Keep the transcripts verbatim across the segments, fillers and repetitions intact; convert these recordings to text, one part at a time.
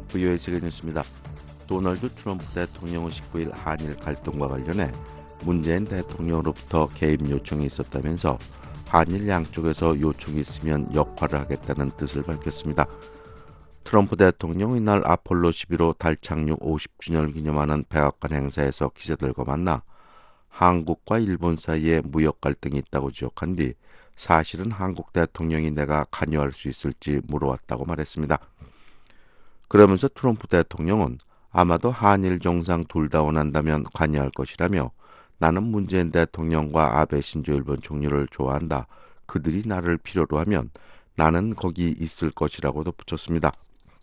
브이오에이 세계뉴스입니다. 도널드 트럼프 대통령은 십구 일 한일 갈등과 관련해 문재인 대통령으로부터 개입 요청이 있었다면서 한일 양쪽에서 요청이 있으면 역할을 하겠다는 뜻을 밝혔습니다. 트럼프 대통령은 이날 아폴로 십일 호 달 착륙 오십 주년을 기념하는 백악관 행사에서 기자들과 만나 한국과 일본 사이에 무역 갈등이 있다고 지적한 뒤 사실은 한국 대통령이 내가 관여할 수 있을지 물어왔다고 말했습니다. 그러면서 트럼프 대통령은 아마도 한일 정상 둘 다 원한다면 관여할 것이라며 나는 문재인 대통령과 아베 신조 일본 총리를 좋아한다. 그들이 나를 필요로 하면 나는 거기 있을 것이라고 덧붙였습니다.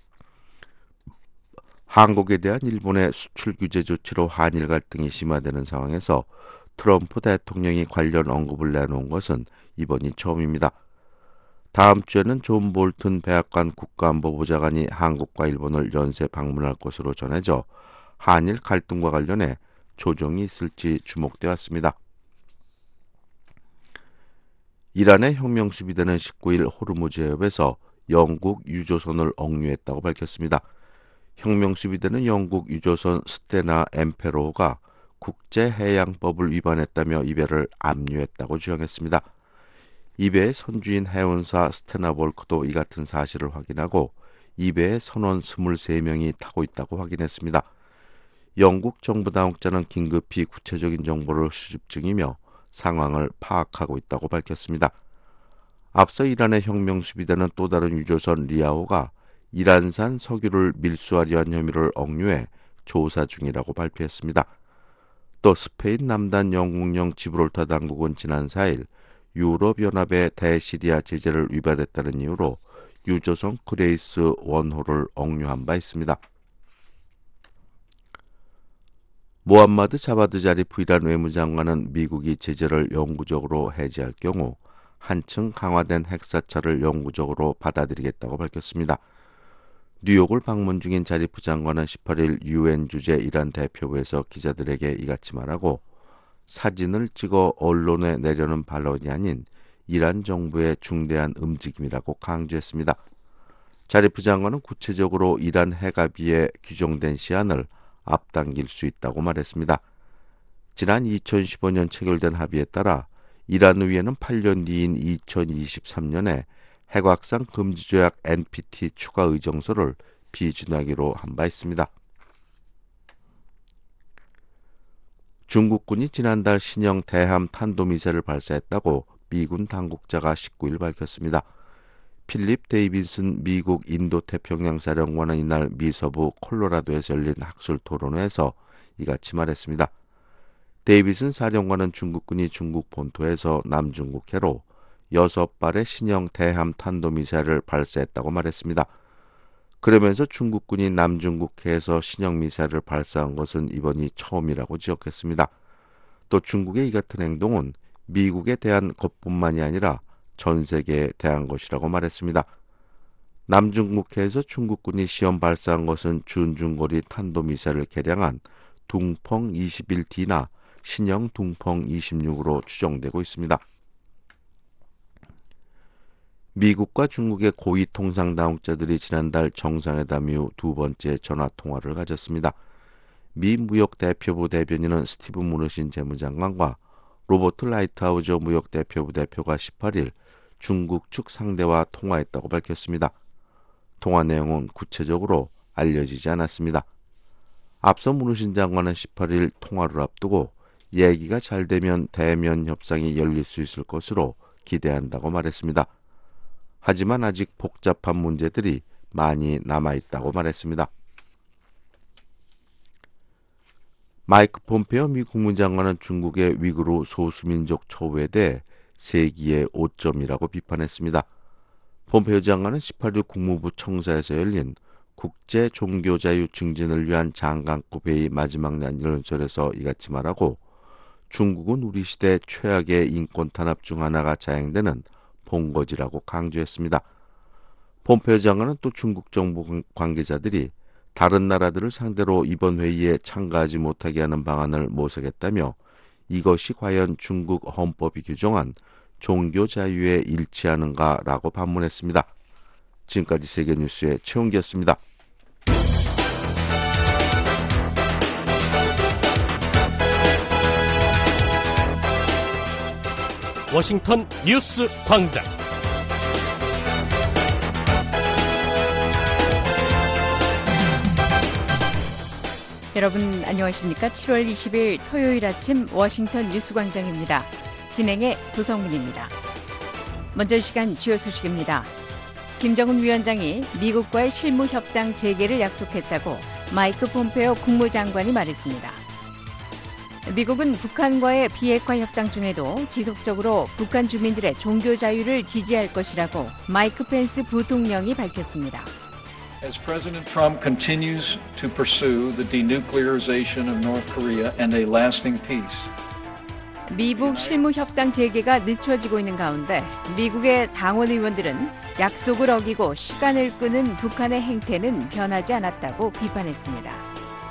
한국에 대한 일본의 수출 규제 조치로 한일 갈등이 심화되는 상황에서 트럼프 대통령이 관련 언급을 내놓은 것은 이번이 처음입니다. 다음 주에는 존 볼튼 백악관 국가안보보좌관이 한국과 일본을 연쇄 방문할 것으로 전해져 한일 갈등과 관련해 조정이 있을지 주목돼 왔습니다. 이란의 혁명수비대는 십구 일 호르무즈 해협에서 영국 유조선을 억류했다고 밝혔습니다. 혁명수비대는 영국 유조선 스테나 엠페로가 국제해양법을 위반했다며 이 배를 압류했다고 주장했습니다. 이 배의 선주인 해운사 스테나 볼크도 이 같은 사실을 확인하고 이 배의 선원 이십삼 명이 타고 있다고 확인했습니다. 영국 정부 당국자는 긴급히 구체적인 정보를 수집 중이며 상황을 파악하고 있다고 밝혔습니다. 앞서 이란의 혁명수비대는 또 다른 유조선 리아호가 이란산 석유를 밀수하려 한 혐의를 억류해 조사 중이라고 발표했습니다. 또 스페인 남단 영국령 지브롤터 당국은 지난 사 일 유럽연합의 대시리아 제재를 위반했다는 이유로 유조선 그레이스 원호를 억류한 바 있습니다. 모함마드 자바드 자리프 이란 외무장관은 미국이 제재를 영구적으로 해제할 경우 한층 강화된 핵사찰을 영구적으로 받아들이겠다고 밝혔습니다. 뉴욕을 방문 중인 자리프 장관은 십팔 일 유엔 주재 이란 대표부에서 기자들에게 이같이 말하고 사진을 찍어 언론에 내려는 발언이 아닌 이란 정부의 중대한 움직임이라고 강조했습니다. 자리프 장관은 구체적으로 이란 핵합의에 규정된 시한을 앞당길 수 있다고 말했습니다. 지난 이천십오 년 체결된 합의에 따라 이란 의회는 팔 년 뒤인 이천이십삼 년에 핵확산 금지조약 엔피티 추가 의정서를 비준하기로 한 바 있습니다. 중국군이 지난달 신형 대함 탄도미사일을 발사했다고 미군 당국자가 십구 일 밝혔습니다. 필립 데이비슨 미국 인도태평양 사령관은 이날 미서부 콜로라도에서 열린 학술 토론회에서 이같이 말했습니다. 데이비슨 사령관은 중국군이 중국 본토에서 남중국해로 여섯 발의 신형 대함 탄도미사일을 발사했다고 말했습니다. 그러면서 중국군이 남중국해에서 신형 미사일을 발사한 것은 이번이 처음이라고 지적했습니다. 또 중국의 이 같은 행동은 미국에 대한 것뿐만이 아니라 전 세계에 대한 것이라고 말했습니다. 남중국해에서 중국군이 시험 발사한 것은 준중거리 탄도미사일을 개량한 둥펑 이십일 디나 신형 둥펑 이십육으로 추정되고 있습니다. 미국과 중국의 고위 통상 당국자들이 지난달 정상회담 이후 두 번째 전화 통화를 가졌습니다. 미 무역대표부 대변인은 스티브 무누신 재무장관과 로버트 라이트하우저 무역대표부 대표가 십팔 일 중국 측 상대와 통화했다고 밝혔습니다. 통화 내용은 구체적으로 알려지지 않았습니다. 앞서 무누신 장관은 십팔 일 통화를 앞두고 얘기가 잘 되면 대면 협상이 열릴 수 있을 것으로 기대한다고 말했습니다. 하지만 아직 복잡한 문제들이 많이 남아있다고 말했습니다. 마이크 폼페오 미 국무장관은 중국의 위구르 소수민족 처우에 대해 세기의 오점이라고 비판했습니다. 폼페오 장관은 십팔 일 국무부 청사에서 열린 국제 종교자유 증진을 위한 장관급 회의 마지막 날 연설에서 이같이 말하고 중국은 우리 시대 최악의 인권 탄압 중 하나가 자행되는 본거지라고 강조했습니다. 폼페오 장관은 또 중국 정부 관계자들이 다른 나라들을 상대로 이번 회의에 참가하지 못하게 하는 방안을 모색했다며 이것이 과연 중국 헌법이 규정한 종교 자유에 일치하는가라고 반문했습니다. 지금까지 세계뉴스의 최홍기였습니다. 워싱턴 뉴스 광장. 여러분 안녕하십니까? 칠월 이십일 토요일 아침 워싱턴 뉴스 광장입니다. 진행의 도성문입니다. 먼저 이 시간 주요 소식입니다. 김정은 위원장이 미국과의 실무 협상 재개를 약속했다고 마이크 폼페오 국무장관이 말했습니다. 미국은 북한과의 비핵화 협상 중에도 지속적으로 북한 주민들의 종교 자유를 지지할 것이라고 마이크 펜스 부통령이 밝혔습니다. As President Trump continues to pursue the denuclearization of North Korea and a lasting peace. 미북 실무 협상 재개가 늦춰지고 있는 가운데 미국의 상원 의원들은 약속을 어기고 시간을 끄는 북한의 행태는 변하지 않았다고 비판했습니다.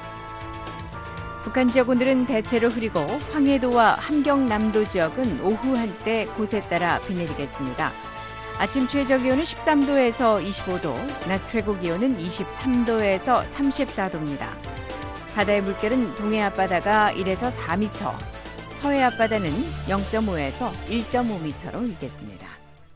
북한 지역 온도는 대체로 흐리고 황해도와 함경남도 지역은 오후 한때 곳에 따라 비 내리겠습니다. 아침 최저 기온은 십삼 도에서 이십오 도, 낮 최고 기온은 이십삼 도에서 삼십사 도입니다. 바다의 물결은 동해 앞바다가 일에서 사 미터, 서해 앞바다는 영 점 오에서 일 점 오 미터로 일겠습니다.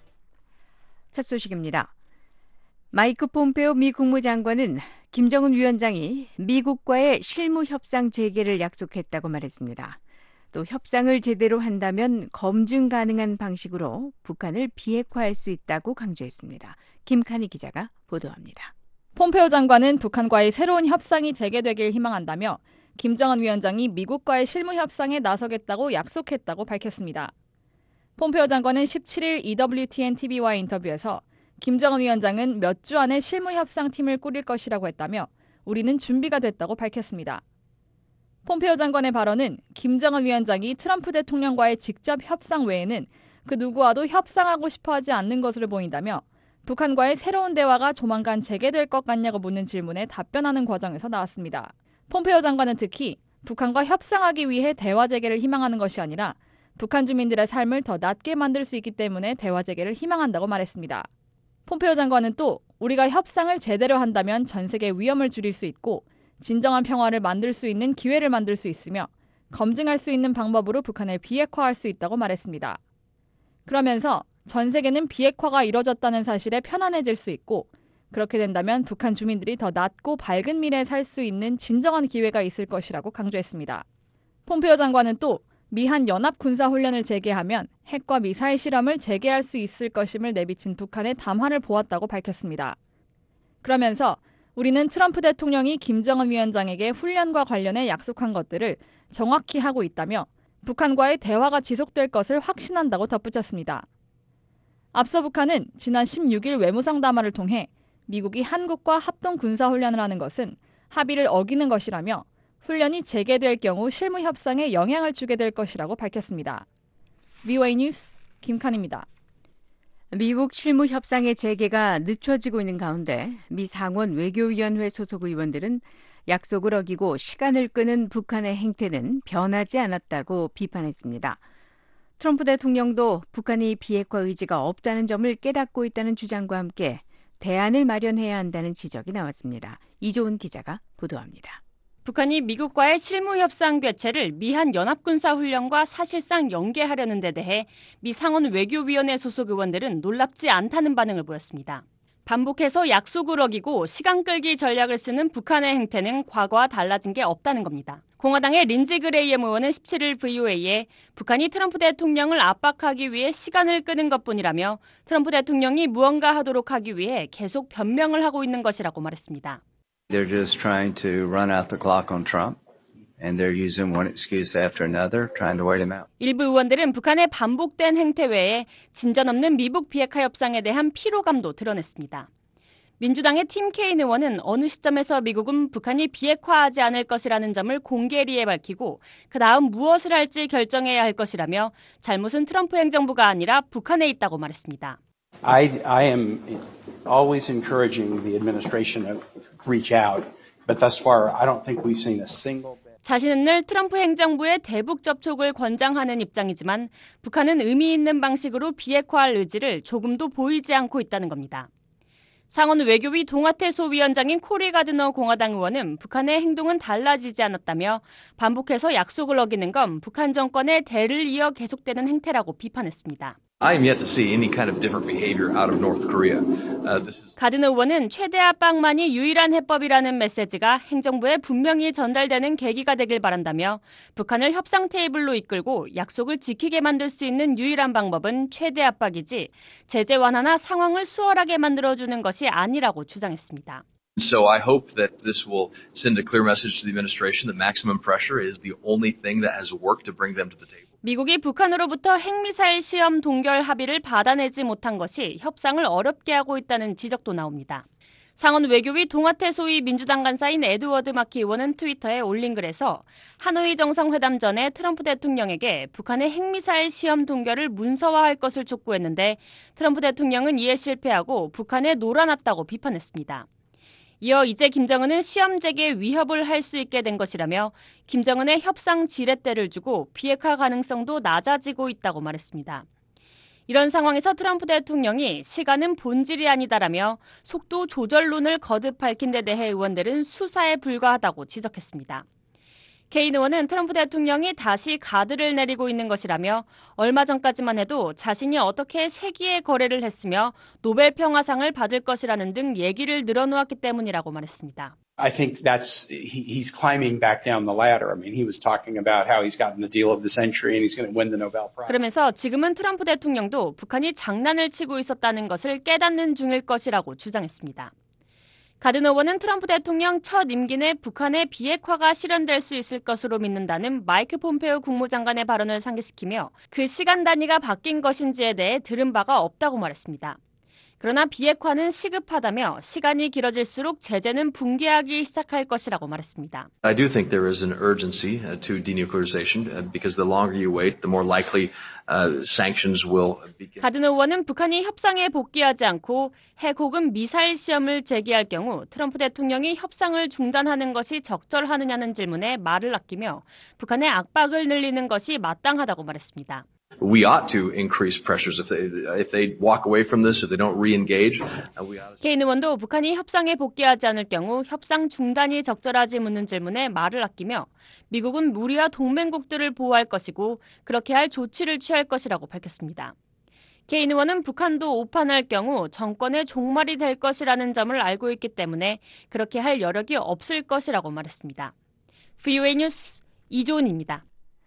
첫 소식입니다. 마이크 폼페오 미 국무장관은 김정은 위원장이 미국과의 실무 협상 재개를 약속했다고 말했습니다. 또 협상을 제대로 한다면 검증 가능한 방식으로 북한을 비핵화할 수 있다고 강조했습니다. 김칸희 기자가 보도합니다. 폼페오 장관은 북한과의 새로운 협상이 재개되길 희망한다며 김정은 위원장이 미국과의 실무 협상에 나서겠다고 약속했다고 밝혔습니다. 폼페오 장관은 십칠 일 이더블유티엔 티비와의 인터뷰에서 김정은 위원장은 몇 주 안에 실무 협상팀을 꾸릴 것이라고 했다며 우리는 준비가 됐다고 밝혔습니다. 폼페오 장관의 발언은 김정은 위원장이 트럼프 대통령과의 직접 협상 외에는 그 누구와도 협상하고 싶어하지 않는 것으로 보인다며 북한과의 새로운 대화가 조만간 재개될 것 같냐고 묻는 질문에 답변하는 과정에서 나왔습니다. 폼페오 장관은 특히 북한과 협상하기 위해 대화 재개를 희망하는 것이 아니라 북한 주민들의 삶을 더 낫게 만들 수 있기 때문에 대화 재개를 희망한다고 말했습니다. 폼페오 장관은 또 우리가 협상을 제대로 한다면 전 세계 위험을 줄일 수 있고 진정한 평화를 만들 수 있는 기회를 만들 수 있으며 검증할 수 있는 방법으로 북한을 비핵화할 수 있다고 말했습니다. 그러면서 전 세계는 비핵화가 이뤄졌다는 사실에 편안해질 수 있고 그렇게 된다면 북한 주민들이 더 낫고 밝은 미래에 살 수 있는 진정한 기회가 있을 것이라고 강조했습니다. 폼페오 장관은 또 미한 연합 군사훈련을 재개하면 핵과 미사일 실험을 재개할 수 있을 것임을 내비친 북한의 담화를 보았다고 밝혔습니다. 그러면서 우리는 트럼프 대통령이 김정은 위원장에게 훈련과 관련해 약속한 것들을 정확히 하고 있다며 북한과의 대화가 지속될 것을 확신한다고 덧붙였습니다. 앞서 북한은 지난 십육 일 외무상담화를 통해 미국이 한국과 합동 군사훈련을 하는 것은 합의를 어기는 것이라며 훈련이 재개될 경우 실무 협상에 영향을 주게 될 것이라고 밝혔습니다. 브이오에이 뉴스 김칸입니다. 미국 실무 협상의 재개가 늦춰지고 있는 가운데 미 상원 외교위원회 소속 의원들은 약속을 어기고 시간을 끄는 북한의 행태는 변하지 않았다고 비판했습니다. 트럼프 대통령도 북한이 비핵화 의지가 없다는 점을 깨닫고 있다는 주장과 함께 대안을 마련해야 한다는 지적이 나왔습니다. 이조은 기자가 보도합니다. 북한이 미국과의 실무 협상 개최를 미한 연합군사훈련과 사실상 연계하려는 데 대해 미 상원 외교위원회 소속 의원들은 놀랍지 않다는 반응을 보였습니다. 반복해서 약속을 어기고 시간 끌기 전략을 쓰는 북한의 행태는 과거와 달라진 게 없다는 겁니다. 공화당의 린지 그레이엄 의원은 십칠 일 브이오에이에 북한이 트럼프 대통령을 압박하기 위해 시간을 끄는 것뿐이라며 트럼프 대통령이 무언가 하도록 하기 위해 계속 변명을 하고 있는 것이라고 말했습니다. They're just trying to run out the clock on Trump, and they're using one excuse after another, trying to wait him out. 일부 의원들은 북한의 반복된 행태 외에 진전 없는 미북 비핵화 협상에 대한 피로감도 드러냈습니다. 민주당의 팀 케인 의원은 어느 시점에서 미국은 북한이 비핵화하지 않을 것이라는 점을 공개리에 밝히고 그 다음 무엇을 할지 결정해야 할 것이라며 잘못은 트럼프 행정부가 아니라 북한에 있다고 말했습니다. I, I am always encouraging the administration to reach out, but thus far I don't think we've seen a single. 자신은 늘 트럼프 행정부의 대북 접촉을 권장하는 입장이지만 북한은 의미 있는 방식으로 비핵화할 의지를 조금도 보이지 않고 있다는 겁니다. 상원 외교위 동아태 소위원장인 코리 가드너 공화당 의원은 북한의 행동은 달라지지 않았다며 반복해서 약속을 어기는 건 북한 정권의 대를 이어 계속되는 행태라고 비판했습니다. I am yet to see any kind of different behavior out of North Korea. Uh, this is... 가드너 의원은 최대 압박만이 유일한 해법이라는 메시지가 행정부에 분명히 전달되는 계기가 되길 바란다며 북한을 협상 테이블로 이끌고 약속을 지키게 만들 수 있는 유일한 방법은 최대 압박이지 제재 완화나 상황을 수월하게 만들어주는 것이 아니라고 주장했습니다. So I hope that this will send a clear message to the administration that maximum pressure is the only thing that has worked to bring them to the table. 미국이 북한으로부터 핵미사일 시험 동결 합의를 받아내지 못한 것이 협상을 어렵게 하고 있다는 지적도 나옵니다. 상원 외교위 동아태 소위 민주당 간사인 에드워드 마키 의원은 트위터에 올린 글에서 하노이 정상회담 전에 트럼프 대통령에게 북한의 핵미사일 시험 동결을 문서화할 것을 촉구했는데 트럼프 대통령은 이에 실패하고 북한에 놀아났다고 비판했습니다. 이어 이제 김정은은 시험 재개 위협을 할 수 있게 된 것이라며 김정은의 협상 지렛대를 주고 비핵화 가능성도 낮아지고 있다고 말했습니다. 이런 상황에서 트럼프 대통령이 시간은 본질이 아니다라며 속도 조절론을 거듭 밝힌 데 대해 의원들은 수사에 불과하다고 지적했습니다. 케인 의원은 트럼프 대통령이 다시 가드를 내리고 있는 것이라며 얼마 전까지만 해도 자신이 어떻게 세기의 거래를 했으며 노벨 평화상을 받을 것이라는 등 얘기를 늘어놓았기 때문이라고 말했습니다. I think that's he, he's climbing back down the ladder. I mean, he was talking about how he's gotten the deal of the century and he's going to win the Nobel Prize. 그러면서 지금은 트럼프 대통령도 북한이 장난을 치고 있었다는 것을 깨닫는 중일 것이라고 주장했습니다. 가드너 의원은 트럼프 대통령 첫 임기 내 북한의 비핵화가 실현될 수 있을 것으로 믿는다는 마이크 폼페오 국무장관의 발언을 상기시키며 그 시간 단위가 바뀐 것인지에 대해 들은 바가 없다고 말했습니다. 그러나 비핵화는 시급하다며 시간이 길어질수록 제재는 붕괴하기 시작할 것이라고 말했습니다. I do think there is an urgency uh, to denuclearization uh, because the longer you wait, the more likely uh, sanctions will begin. 가드너 의원은 북한이 협상에 복귀하지 않고 핵 혹은 미사일 시험을 제기할 경우 트럼프 대통령이 협상을 중단하는 것이 적절하느냐는 질문에 말을 아끼며 북한의 압박을 늘리는 것이 마땅하다고 말했습니다. We ought to increase pressures if they if they walk away from this, if they don't re-engage. Uh, we ought to... 케인 의원도 북한이 협상에 복귀하지 않을 경우 협상 중단이 적절하지 묻는 질문에 말을 아끼며 미국은 우리와 동맹국들을 보호할 것이고 그렇게 할 조치를 취할 것이라고 밝혔습니다. 케인 의원은 북한도 오판할 경우 정권의 종말이 될 것이라는 점을 알고 있기 때문에 그렇게 할 여력이 없을 것이라고 말했습니다. 브이오에이 뉴스 이조은입니다.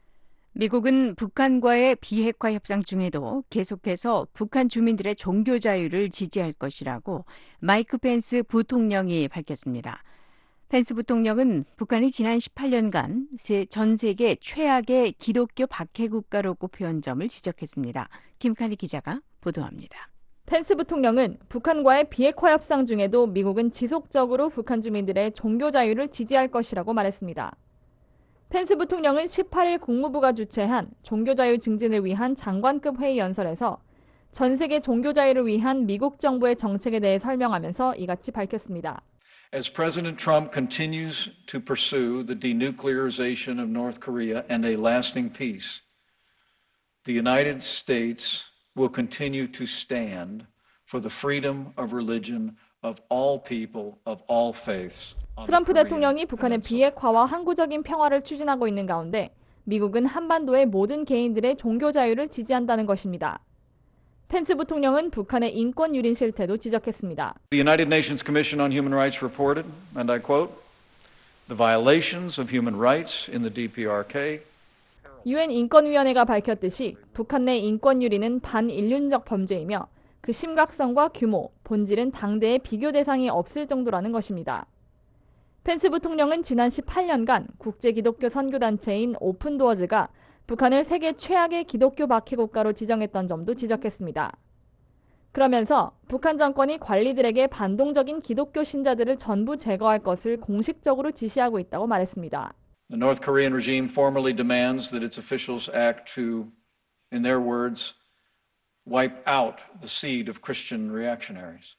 미국은 북한과의 비핵화 협상 중에도 계속해서 북한 주민들의 종교 자유를 지지할 것이라고 마이크 펜스 부통령이 밝혔습니다. 펜스 부통령은 북한이 지난 십팔 년간 전 세계 최악의 기독교 박해 국가로 꼽혀온 점을 지적했습니다. 김칼리 기자가 보도합니다. 펜스 부통령은 북한과의 비핵화 협상 중에도 미국은 지속적으로 북한 주민들의 종교 자유를 지지할 것이라고 말했습니다. 펜스 부통령은 십팔 일 국무부가 주최한 종교자유 증진을 위한 장관급 회의 연설에서 전 세계 종교자유를 위한 미국 정부의 정책에 대해 설명하면서 이같이 밝혔습니다. As President Trump continues to pursue the denuclearization of North Korea and a lasting peace, the United States will continue to stand for the freedom of religion of all people of all faiths. 트럼프 대통령이 북한의 비핵화와 항구적인 평화를 추진하고 있는 가운데 미국은 한반도의 모든 개인들의 종교 자유를 지지한다는 것입니다. 펜스 부통령은 북한의 인권 유린 실태도 지적했습니다. The United Nations Commission on Human Rights reported, and I quote, the violations of human rights in the 디피아르케이. 유엔 인권위원회가 밝혔듯이 북한 내 인권 유린은 반인륜적 범죄이며 그 심각성과 규모, 본질은 당대의 비교 대상이 없을 정도라는 것입니다. 펜스 부통령은 지난 십팔 년간 국제 기독교 선교단체인 오픈도어즈가 북한을 세계 최악의 기독교 박해 국가로 지정했던 점도 지적했습니다. 그러면서 북한 정권이 관리들에게 반동적인 기독교 신자들을 전부 제거할 것을 공식적으로 지시하고 있다고 말했습니다. The North Korean regime formally demands that its officials act to, in their words, wipe out the seed of Christian reactionaries.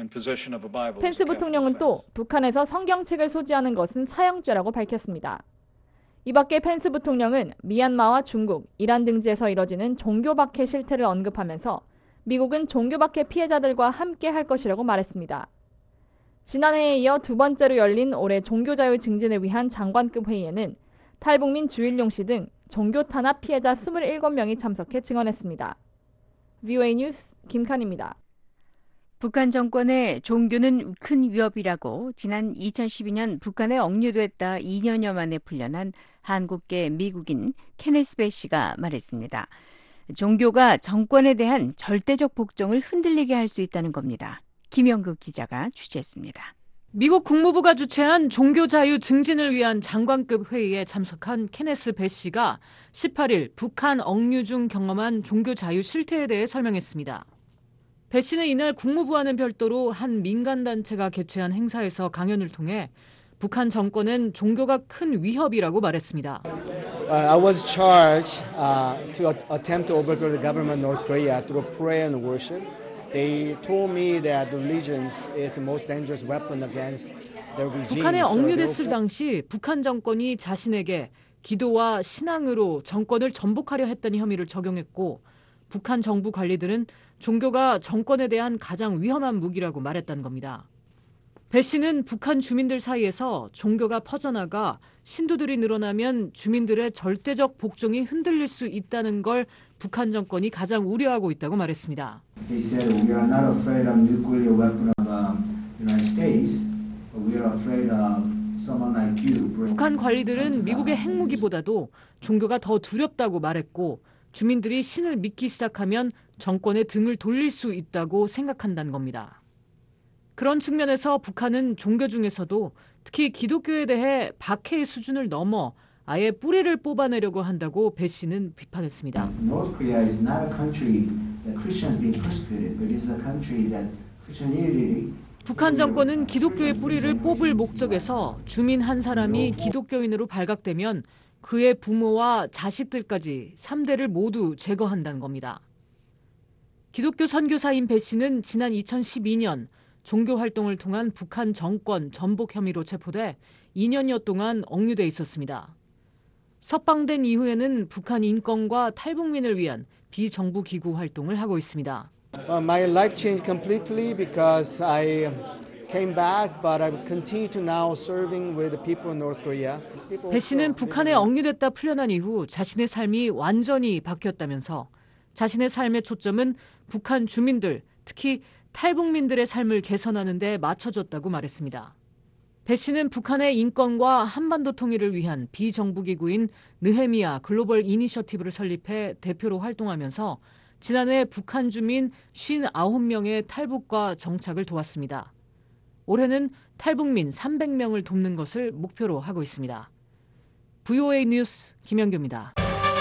펜스 부통령은 또 북한에서 성경책을 소지하는 것은 사형죄라고 밝혔습니다. 이 밖에 펜스 부통령은 미얀마와 중국, 이란 등지에서 이뤄지는 종교 박해 실태를 언급하면서 미국은 종교박해 피해자들과 함께 할 것이라고 말했습니다. 지난해에 이어 두 번째로 열린 올해 종교자유 증진을 위한 장관급 회의에는 탈북민 주일용 씨 등 종교 탄압 피해자 이십칠 명이 참석해 증언했습니다. 브이오에이 뉴스 김칸입니다. 북한 정권의 종교는 큰 위협이라고 지난 이천십이 년 북한에 억류됐다 이 년여 만에 풀려난 한국계 미국인 케네스 배시가 말했습니다. 종교가 정권에 대한 절대적 복종을 흔들리게 할 수 있다는 겁니다. 김영국 기자가 취재했습니다. 미국 국무부가 주최한 종교자유 증진을 위한 장관급 회의에 참석한 케네스 배시가 십팔 일 북한 억류 중 경험한 종교자유 실태에 대해 설명했습니다. 배 씨는 이날 국무부와는 별도로 한 민간단체가 개최한 행사에서 강연을 통해 북한 정권은 종교가 큰 위협이라고 말했습니다. Uh, I was charged uh, to attempt to overthrow the government of North Korea through prayer and worship. They told me that religion is the most dangerous weapon against the regime. 북한에 억류됐을 당시 북한 정권이 자신에게 기도와 신앙으로 정권을 전복하려 했다는 혐의를 적용했고 북한 정부 관리들은 종교가 정권에 대한 가장 위험한 무기라고 말했다는 겁니다. 배 씨는 북한 주민들 사이에서 종교가 퍼져나가 신도들이 늘어나면 주민들의 절대적 복종이 흔들릴 수 있다는 걸 북한 정권이 가장 우려하고 있다고 말했습니다. They said we are not afraid of nuclear weapon of um, United States, but we are afraid of someone like you. 북한 관리들은 미국의 핵무기보다도 종교가 더 두렵다고 말했고 주민들이 신을 믿기 시작하면 정권의 등을 돌릴 수 있다고 생각한다는 겁니다. 그런 측면에서 북한은 종교 중에서도 특히 기독교에 대해 박해의 수준을 넘어 아예 뿌리를 뽑아내려고 한다고 배 씨는 비판했습니다. North Korea is not a country that Christians being persecuted, but it is a country that Christianity. 북한 정권은 기독교의 뿌리를 뽑을 목적에서 주민 한 사람이 기독교인으로 발각되면 그의 부모와 자식들까지 삼 대를 모두 제거한다는 겁니다. 기독교 선교사인 배 씨는 지난 이천십이 년 종교 활동을 통한 북한 정권 전복 혐의로 체포돼 이 년여 동안 억류돼 있었습니다. 석방된 이후에는 북한 인권과 탈북민을 위한 비정부 기구 활동을 하고 있습니다. Uh, my life changed completely because I came back, but I continue to now serving with the people in North Korea. 배 씨는 북한에 억류됐다 풀려난 이후 자신의 삶이 완전히 바뀌었다면서 자신의 삶의 초점은 북한 주민들, 특히 탈북민들의 삶을 개선하는 데 맞춰졌다고 말했습니다. 배 씨는 북한의 인권과 한반도 통일을 위한 비정부기구인 느헤미야 글로벌 이니셔티브를 설립해 대표로 활동하면서 지난해 북한 주민 오십구 명의 탈북과 정착을 도왔습니다. 올해는 탈북민 삼백 명을 돕는 것을 목표로 하고 있습니다. 브이오에이 뉴스 김영규입니다.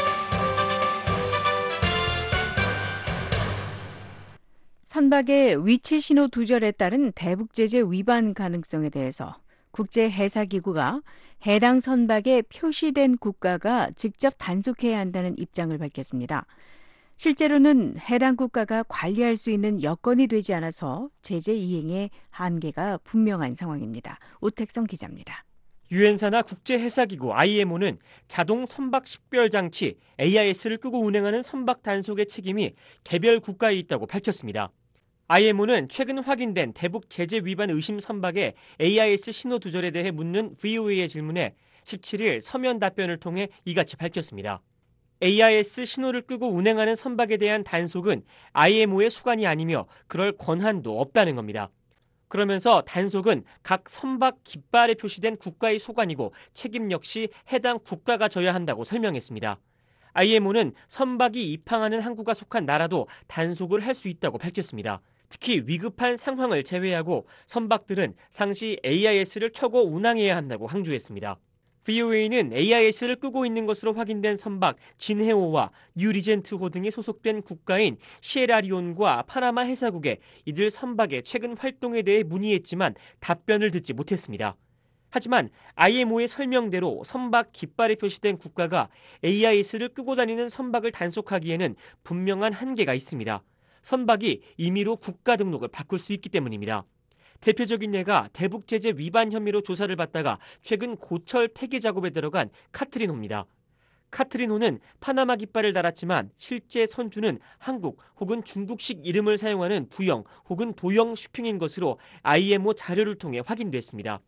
선박의 위치 신호 두절에 따른 대북 제재 위반 가능성에 대해서 국제해사기구가 해당 선박에 표시된 국가가 직접 단속해야 한다는 입장을 밝혔습니다. 실제로는 해당 국가가 관리할 수 있는 여건이 되지 않아서 제재 이행에 한계가 분명한 상황입니다. 오택성 기자입니다. 유엔사나 국제해사기구 아이엠오는 자동 선박 식별 장치 에이아이에스를 끄고 운행하는 선박 단속의 책임이 개별 국가에 있다고 밝혔습니다. 아이엠오는 최근 확인된 대북 제재 위반 의심 선박의 에이아이에스 신호 두절에 대해 묻는 브이오에이의 질문에 십칠 일 서면 답변을 통해 이같이 밝혔습니다. 에이아이에스 신호를 끄고 운행하는 선박에 대한 단속은 아이엠오의 소관이 아니며 그럴 권한도 없다는 겁니다. 그러면서 단속은 각 선박 깃발에 표시된 국가의 소관이고 책임 역시 해당 국가가 져야 한다고 설명했습니다. 아이엠오는 선박이 입항하는 항구가 속한 나라도 단속을 할 수 있다고 밝혔습니다. 특히 위급한 상황을 제외하고 선박들은 상시 에이아이에스를 켜고 운항해야 한다고 강조했습니다. 브이오에이는 에이아이에스를 끄고 있는 것으로 확인된 선박 진해오와 뉴리젠트호 등이 소속된 국가인 시에라리온과 파나마 해사국에 이들 선박의 최근 활동에 대해 문의했지만 답변을 듣지 못했습니다. 하지만 아이엠오의 설명대로 선박 깃발에 표시된 국가가 에이아이에스를 끄고 다니는 선박을 단속하기에는 분명한 한계가 있습니다. 선박이 임의로 국가 등록을 바꿀 수 있기 때문입니다. 대표적인 예가 대북 제재 위반 혐의로 조사를 받다가 최근 고철 폐기 작업에 들어간 카트린호입니다. 카트린호는 파나마 깃발을 달았지만 실제 선주는 한국 혹은 중국식 이름을 사용하는 부영 혹은 도영 쇼핑인 것으로 아이엠오 자료를 통해 확인됐습니다.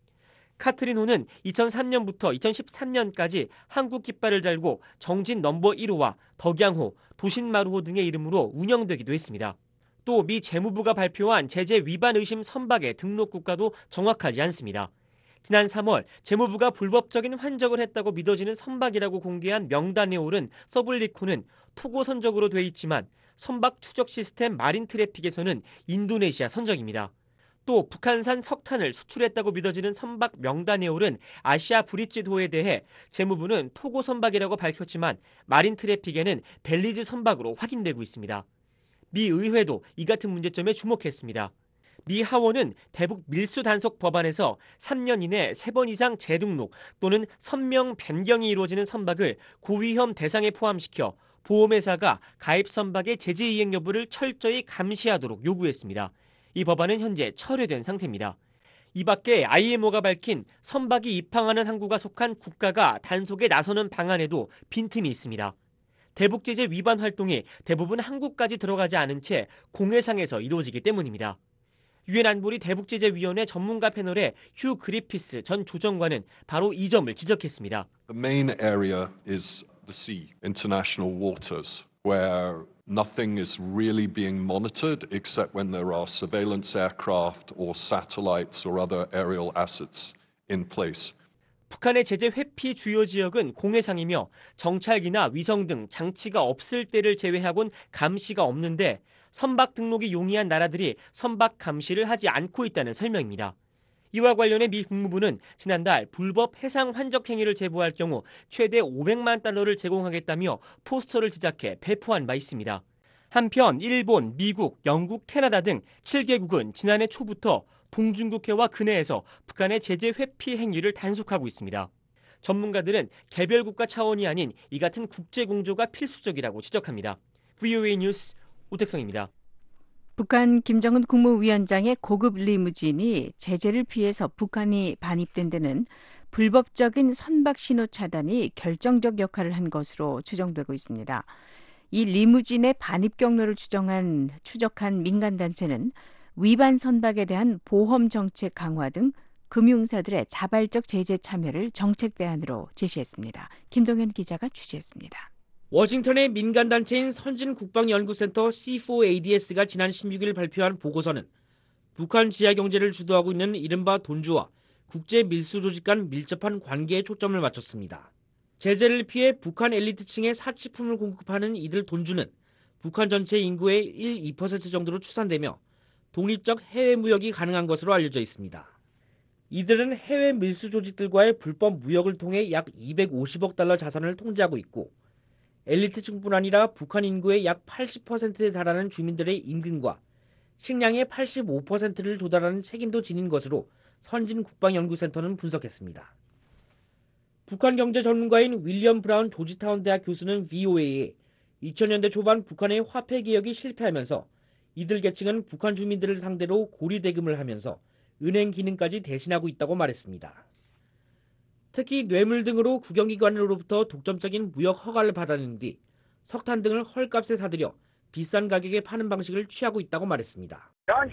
카트린호는 이천삼 년부터 이천십삼 년까지 한국 깃발을 달고 정진 넘버 일 호와 덕양호, 도신마루호 등의 이름으로 운영되기도 했습니다. 또 미 재무부가 발표한 제재 위반 의심 선박의 등록 국가도 정확하지 않습니다. 지난 삼월 재무부가 불법적인 환적을 했다고 믿어지는 선박이라고 공개한 명단에 오른 서블리코는 토고 선적으로 돼 있지만 선박 추적 시스템 마린 트래픽에서는 인도네시아 선적입니다. 또 북한산 석탄을 수출했다고 믿어지는 선박 명단에 오른 아시아 브릿지도에 대해 재무부는 토고 선박이라고 밝혔지만 마린 트래픽에는 벨리즈 선박으로 확인되고 있습니다. 미 의회도 이 같은 문제점에 주목했습니다. 미 하원은 대북 밀수 단속 법안에서 삼 년 이내 세 번 이상 재등록 또는 선명 변경이 이루어지는 선박을 고위험 대상에 포함시켜 보험회사가 가입 선박의 제재 이행 여부를 철저히 감시하도록 요구했습니다. 이 법안은 현재 철회된 상태입니다. 이 밖에 아이엠오가 밝힌 선박이 입항하는 항구가 속한 국가가 단속에 나서는 방안에도 빈틈이 있습니다. 대북 제재 위반 활동이 대부분 한국까지 들어가지 않은 채 공해상에서 이루어지기 때문입니다. 유엔 안보리 대북제재위원회 전문가 패널의 휴 그리피스 전 조정관은 바로 이 점을 지적했습니다. The main area is the sea, international waters, where nothing is really being monitored except when there are surveillance aircraft or satellites or other aerial assets in place. 북한의 제재 회피 주요 지역은 공해상이며 정찰기나 위성 등 장치가 없을 때를 제외하곤 감시가 없는데 선박 등록이 용이한 나라들이 선박 감시를 하지 않고 있다는 설명입니다. 이와 관련해 미 국무부는 지난달 불법 해상 환적 행위를 제보할 경우 최대 오백만 달러를 제공하겠다며 포스터를 제작해 배포한 바 있습니다. 한편 일본, 미국, 영국, 캐나다 등 칠 개국은 지난해 초부터 동중국해와 근해에서 북한의 제재 회피 행위를 단속하고 있습니다. 전문가들은 개별 국가 차원이 아닌 이 같은 국제 공조가 필수적이라고 지적합니다. 브이오에이 뉴스 오택성입니다. 북한 김정은 국무위원장의 고급 리무진이 제재를 피해서 북한이 반입된 데는 불법적인 선박 신호 차단이 결정적 역할을 한 것으로 추정되고 있습니다. 이 리무진의 반입 경로를 추정한, 추적한 민간단체는 위반 선박에 대한 보험 정책 강화 등 금융사들의 자발적 제재 참여를 정책 대안으로 제시했습니다. 김동현 기자가 취재했습니다. 워싱턴의 민간단체인 선진국방연구센터 씨 포 에이 디 에스가 지난 십육 일 발표한 보고서는 북한 지하경제를 주도하고 있는 이른바 돈주와 국제 밀수 조직 간 밀접한 관계에 초점을 맞췄습니다. 제재를 피해 북한 엘리트층에 사치품을 공급하는 이들 돈주는 북한 전체 인구의 일, 이 퍼센트 정도로 추산되며 독립적 해외 무역이 가능한 것으로 알려져 있습니다. 이들은 해외 밀수 조직들과의 불법 무역을 통해 약 이백오십억 달러 자산을 통제하고 있고 엘리트층뿐 아니라 북한 인구의 약 팔십 퍼센트에 달하는 주민들의 임금과 식량의 팔십오 퍼센트를 조달하는 책임도 지닌 것으로 선진국방연구센터는 분석했습니다. 북한 경제 전문가인 윌리엄 브라운 조지타운 대학 교수는 브이오에이에 이천 년대 초반 북한의 화폐 개혁이 실패하면서 이들 계층은 북한 주민들을 상대로 고리 대금을 하면서 은행 기능까지 대신하고 있다고 말했습니다. 특히 뇌물 등으로 국영기관으로부터 독점적인 무역 허가를 받아낸 뒤 석탄 등을 헐값에 사들여 비싼 가격에 파는 방식을 취하고 있다고 말했습니다.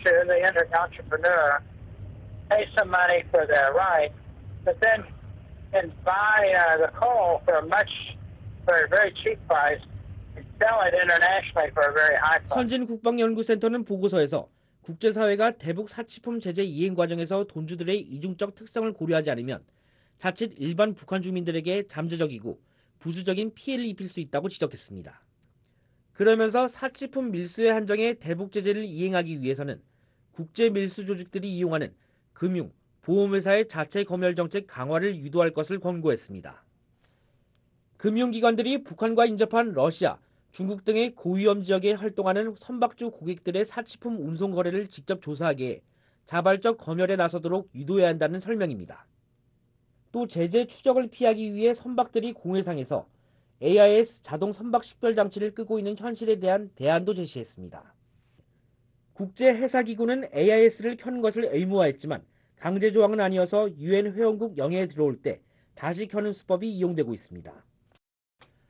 선진국방연구센터는 보고서에서 국제사회가 대북 사치품 제재 이행 과정에서 돈주들의 이중적 특성을 고려하지 않으면 자칫 일반 북한 주민들에게 잠재적이고 부수적인 피해를 입힐 수 있다고 지적했습니다. 그러면서 사치품 밀수의 한정에 대북 제재를 이행하기 위해서는 국제 밀수 조직들이 이용하는 금융, 보험회사의 자체 검열 정책 강화를 유도할 것을 권고했습니다. 금융기관들이 북한과 인접한 러시아, 중국 등의 고위험 지역에 활동하는 선박주 고객들의 사치품 운송 거래를 직접 조사하기에 자발적 검열에 나서도록 유도해야 한다는 설명입니다. 또 제재 추적을 피하기 위해 선박들이 공해상에서 에이 아이 에스 자동 선박 식별 장치를 끄고 있는 현실에 대한 대안도 제시했습니다. 국제해사기구는 에이 아이 에스를 켜는 것을 의무화했지만 강제 조항은 아니어서 유엔 회원국 영해에 들어올 때 다시 켜는 수법이 이용되고 있습니다.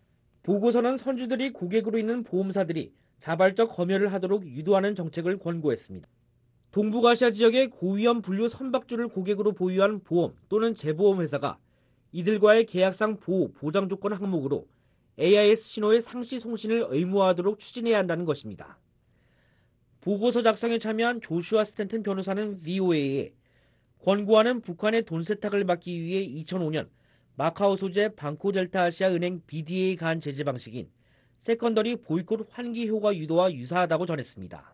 보고서는 선주들이 고객으로 있는 보험사들이 자발적 검열을 하도록 유도하는 정책을 권고했습니다. 동북아시아 지역의 고위험 분류 선박주를 고객으로 보유한 보험 또는 재보험 회사가 이들과의 계약상 보호, 보장 조건 항목으로 에이아이에스 신호의 상시 송신을 의무화하도록 추진해야 한다는 것입니다. 보고서 작성에 참여한 조슈아 스탠튼 변호사는 브이오에이에 권고하는 북한의 돈 세탁을 막기 위해 이천오 년 마카오 소재 방코델타아시아 은행 비디에이에 가한 제재 방식인 세컨더리 보이콧 환기 효과 유도와 유사하다고 전했습니다.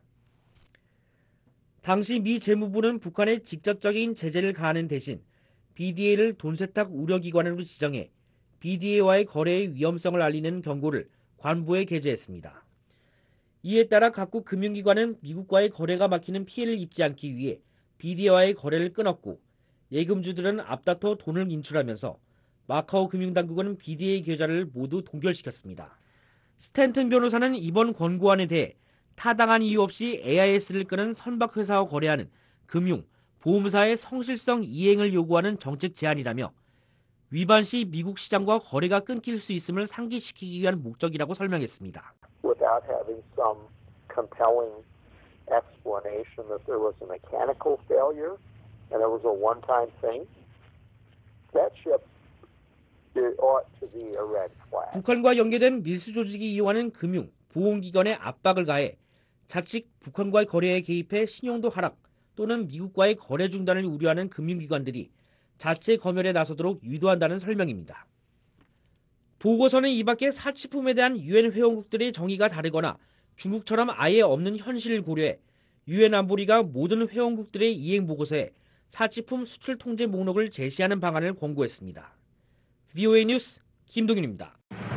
당시 미 재무부는 북한에 직접적인 제재를 가하는 대신 비디에이를 돈 세탁 우려기관으로 지정해 비디에이와의 거래의 위험성을 알리는 경고를 관보에 게재했습니다. 이에 따라 각국 금융기관은 미국과의 거래가 막히는 피해를 입지 않기 위해 비디에이와의 거래를 끊었고 예금주들은 앞다퉈 돈을 인출하면서 마카오 금융당국은 비디에이 계좌를 모두 동결시켰습니다. 스탠튼 변호사는 이번 권고안에 대해 타당한 이유 없이 에이아이에스를 끄는 선박회사와 거래하는 금융, 보험사의 성실성 이행을 요구하는 정책 제안이라며 위반 시 미국 시장과 거래가 끊길 수 있음을 상기시키기 위한 목적이라고 설명했습니다. Without having some compelling explanation that there was a mechanical failure and it was a one-time thing, that ship it ought to be a red flag. 북한과 연계된 밀수 조직이 이용하는 금융, 보험기관에 압박을 가해 자칫 북한과의 거래에 개입해 신용도 하락 또는 미국과의 거래 중단을 우려하는 금융기관들이 자체 검열에 나서도록 유도한다는 설명입니다. 보고서는 이 밖에 사치품에 대한 유엔 회원국들의 정의가 다르거나 중국처럼 아예 없는 현실을 고려해 유엔 안보리가 모든 회원국들의 이행 보고서에 사치품 수출 통제 목록을 제시하는 방안을 권고했습니다. 브이오에이 뉴스 김동윤입니다.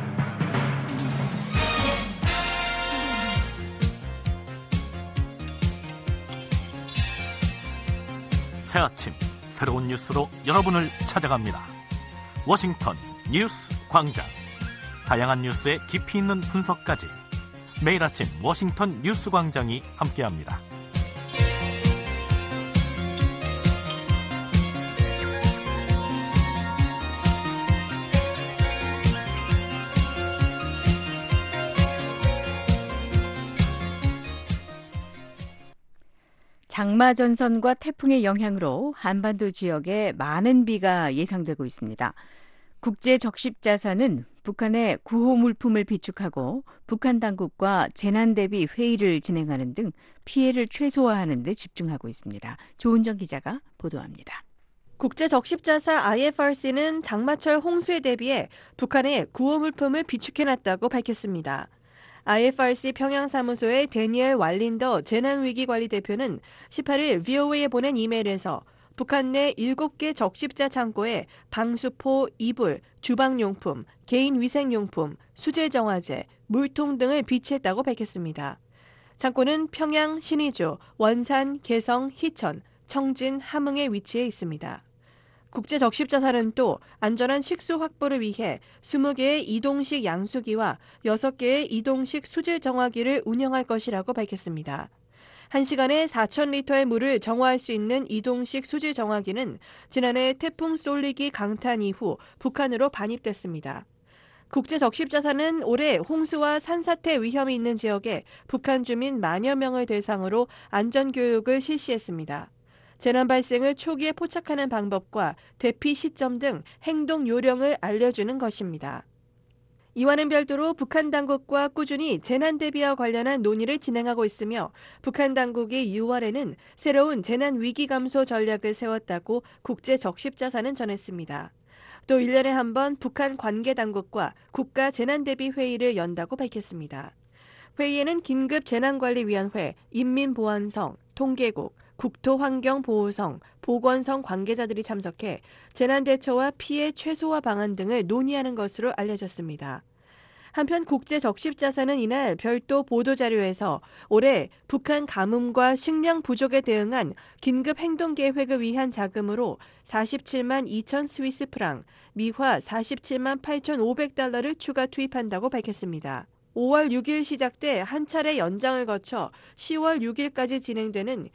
새 아침 새로운 뉴스로 여러분을 찾아갑니다. 워싱턴 뉴스 광장. 다양한 뉴스의 깊이 있는 분석까지 매일 아침 워싱턴 뉴스 광장이 함께합니다. 장마 전선과 태풍의 영향으로 한반도 지역에 많은 비가 예상되고 있습니다. 국제적십자사는 북한의 구호 물품을 비축하고 북한 당국과 재난 대비 회의를 진행하는 등 피해를 최소화하는 데 집중하고 있습니다. 조은정 기자가 보도합니다. 국제적십자사 아이에프알씨는 장마철 홍수에 대비해 북한의 구호 물품을 비축해놨다고 밝혔습니다. 아이에프알씨 평양사무소의 데니엘 왈린더 재난위기관리 대표는 십팔 일 브이오에이에 보낸 이메일에서 북한 내 일곱 개 적십자 창고에 방수포, 이불, 주방용품, 개인위생용품, 수질정화제, 물통 등을 비치했다고 밝혔습니다. 창고는 평양, 신의주, 원산, 개성, 희천, 청진, 함흥에 위치해 있습니다. 국제적십자사는 또 안전한 식수 확보를 위해 이십 개의 이동식 양수기와 여섯 개의 이동식 수질 정화기를 운영할 것이라고 밝혔습니다. 한 시간에 사천 리터의 물을 정화할 수 있는 이동식 수질 정화기는 지난해 태풍 쏠리기 강탄 이후 북한으로 반입됐습니다. 국제적십자사는 올해 홍수와 산사태 위험이 있는 지역에 북한 주민 만여 명을 대상으로 안전교육을 실시했습니다. 재난 발생을 초기에 포착하는 방법과 대피 시점 등 행동 요령을 알려주는 것입니다. 이와는 별도로 북한 당국과 꾸준히 재난 대비와 관련한 논의를 진행하고 있으며 북한 당국이 유월에는 새로운 재난 위기 감소 전략을 세웠다고 국제적십자사는 전했습니다. 또 일 년에 한 번 북한 관계 당국과 국가 재난 대비 회의를 연다고 밝혔습니다. 회의에는 긴급재난관리위원회, 인민보안성, 통계국, 국토환경보호성, 보건성 관계자들이 참석해 재난대처와 피해 최소화 방안 등을 논의하는 것으로 알려졌습니다. 한편 국제적십자사는 이날 별도 보도자료에서 올해 북한 가뭄과 식량 부족에 대응한 긴급행동계획을 위한 자금으로 사십칠만 이천 스위스 프랑, 미화 사십칠만 팔천오백 달러를 추가 투입한다고 밝혔습니다. 오월 육일 시작돼 한 차례 연장을 거쳐 시월 육일까지 진행되는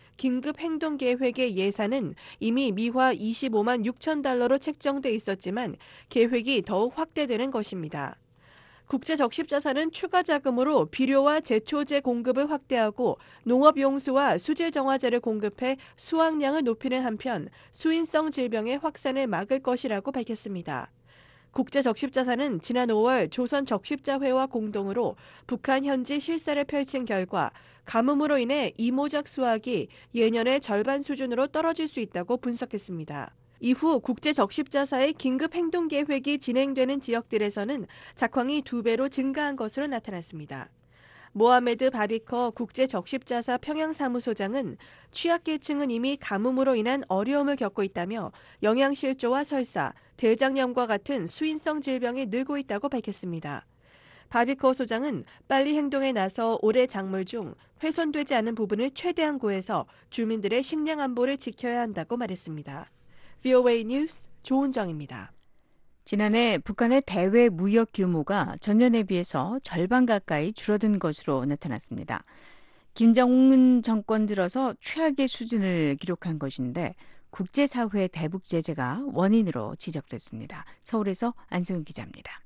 긴급행동계획의 예산은 이미 미화 이십오만 육천 달러로 책정돼 있었지만 계획이 더욱 확대되는 것입니다. 국제적십자사는 추가 자금으로 비료와 제초제 공급을 확대하고 농업용수와 수질정화제를 공급해 수확량을 높이는 한편 수인성 질병의 확산을 막을 것이라고 밝혔습니다. 국제적십자사는 지난 오월 조선적십자회와 공동으로 북한 현지 실사를 펼친 결과 가뭄으로 인해 이모작 수확이 예년의 절반 수준으로 떨어질 수 있다고 분석했습니다. 이후 국제적십자사의 긴급행동계획이 진행되는 지역들에서는 작황이 두 배로 증가한 것으로 나타났습니다. 모하메드 바비커 국제적십자사 평양사무소장은 취약계층은 이미 가뭄으로 인한 어려움을 겪고 있다며 영양실조와 설사, 대장염과 같은 수인성 질병이 늘고 있다고 밝혔습니다. 바비커 소장은 빨리 행동에 나서 올해 작물 중 훼손되지 않은 부분을 최대한 구해서 주민들의 식량 안보를 지켜야 한다고 말했습니다. 브이오에이 뉴스 조은정입니다. 지난해 북한의 대외 무역 규모가 전년에 비해서 절반 가까이 줄어든 것으로 나타났습니다. 김정은 정권 들어서 최악의 수준을 기록한 것인데 국제사회 대북 제재가 원인으로 지적됐습니다. 서울에서 안소영 기자입니다.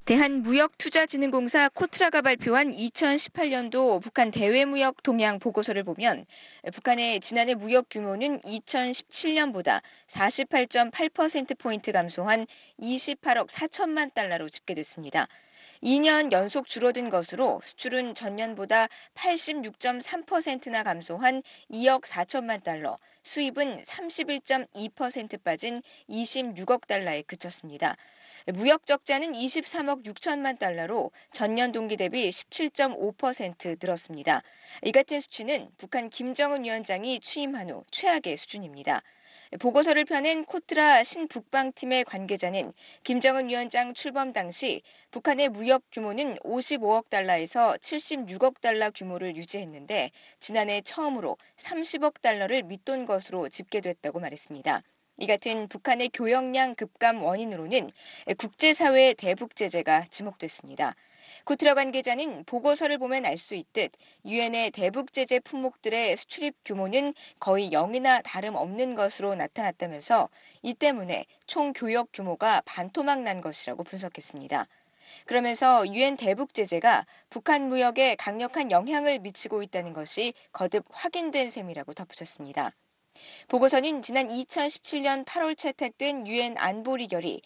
대한무역투자진흥공사 코트라가 발표한 이천십팔 년도 북한 대외무역 동향 보고서를 보면 북한의 지난해 무역 규모는 이천십칠 년보다 사십팔 점 팔 퍼센트포인트 감소한 이십팔억 사천만 달러로 집계됐습니다. 이 년 연속 줄어든 것으로 수출은 전년보다 팔십육 점 삼 퍼센트나 감소한 이억 사천만 달러, 수입은 삼십일 점 이 퍼센트 빠진 이십육억 달러에 그쳤습니다. 무역 적자는 이십삼억 육천만 달러로 전년 동기 대비 십칠 점 오 퍼센트 늘었습니다. 이 같은 수치는 북한 김정은 위원장이 취임한 후 최악의 수준입니다. 보고서를 펴낸 코트라 신북방팀의 관계자는 김정은 위원장 출범 당시 북한의 무역 규모는 오십오억 달러에서 칠십육억 달러 규모를 유지했는데 지난해 처음으로 삼십억 달러를 밑돈 것으로 집계됐다고 말했습니다. 이 같은 북한의 교역량 급감 원인으로는 국제사회의 대북 제재가 지목됐습니다. 코트라 관계자는 보고서를 보면 알 수 있듯 유엔의 대북 제재 품목들의 수출입 규모는 거의 영이나 다름없는 것으로 나타났다면서 이 때문에 총 교역 규모가 반토막 난 것이라고 분석했습니다. 그러면서 유엔 대북 제재가 북한 무역에 강력한 영향을 미치고 있다는 것이 거듭 확인된 셈이라고 덧붙였습니다. 보고서는 지난 이천십칠 년 팔월 채택된 유엔 안보리 결의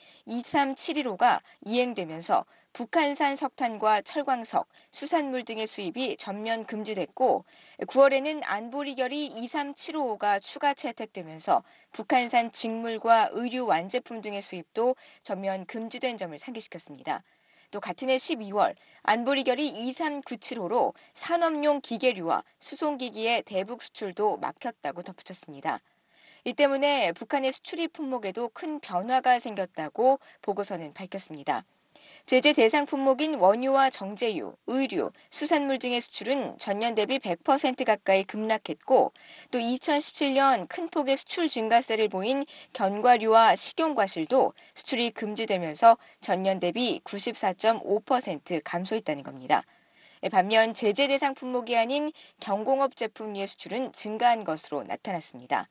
이삼칠일오가 이행되면서 북한산 석탄과 철광석, 수산물 등의 수입이 전면 금지됐고 구월에는 안보리 결의 이삼칠오가 추가 채택되면서 북한산 직물과 의류 완제품 등의 수입도 전면 금지된 점을 상기시켰습니다. 또 같은 해 십이월 안보리 결의 이삼구칠오로 산업용 기계류와 수송기기의 대북 수출도 막혔다고 덧붙였습니다. 이 때문에 북한의 수출입 품목에도 큰 변화가 생겼다고 보고서는 밝혔습니다. 제재 대상 품목인 원유와 정제유, 의류, 수산물 등의 수출은 전년 대비 백 퍼센트 가까이 급락했고 또 이천십칠 년 큰 폭의 수출 증가세를 보인 견과류와 식용과실도 수출이 금지되면서 전년 대비 구십사 점 오 퍼센트 감소했다는 겁니다. 반면 제재 대상 품목이 아닌 경공업 제품류의 수출은 증가한 것으로 나타났습니다.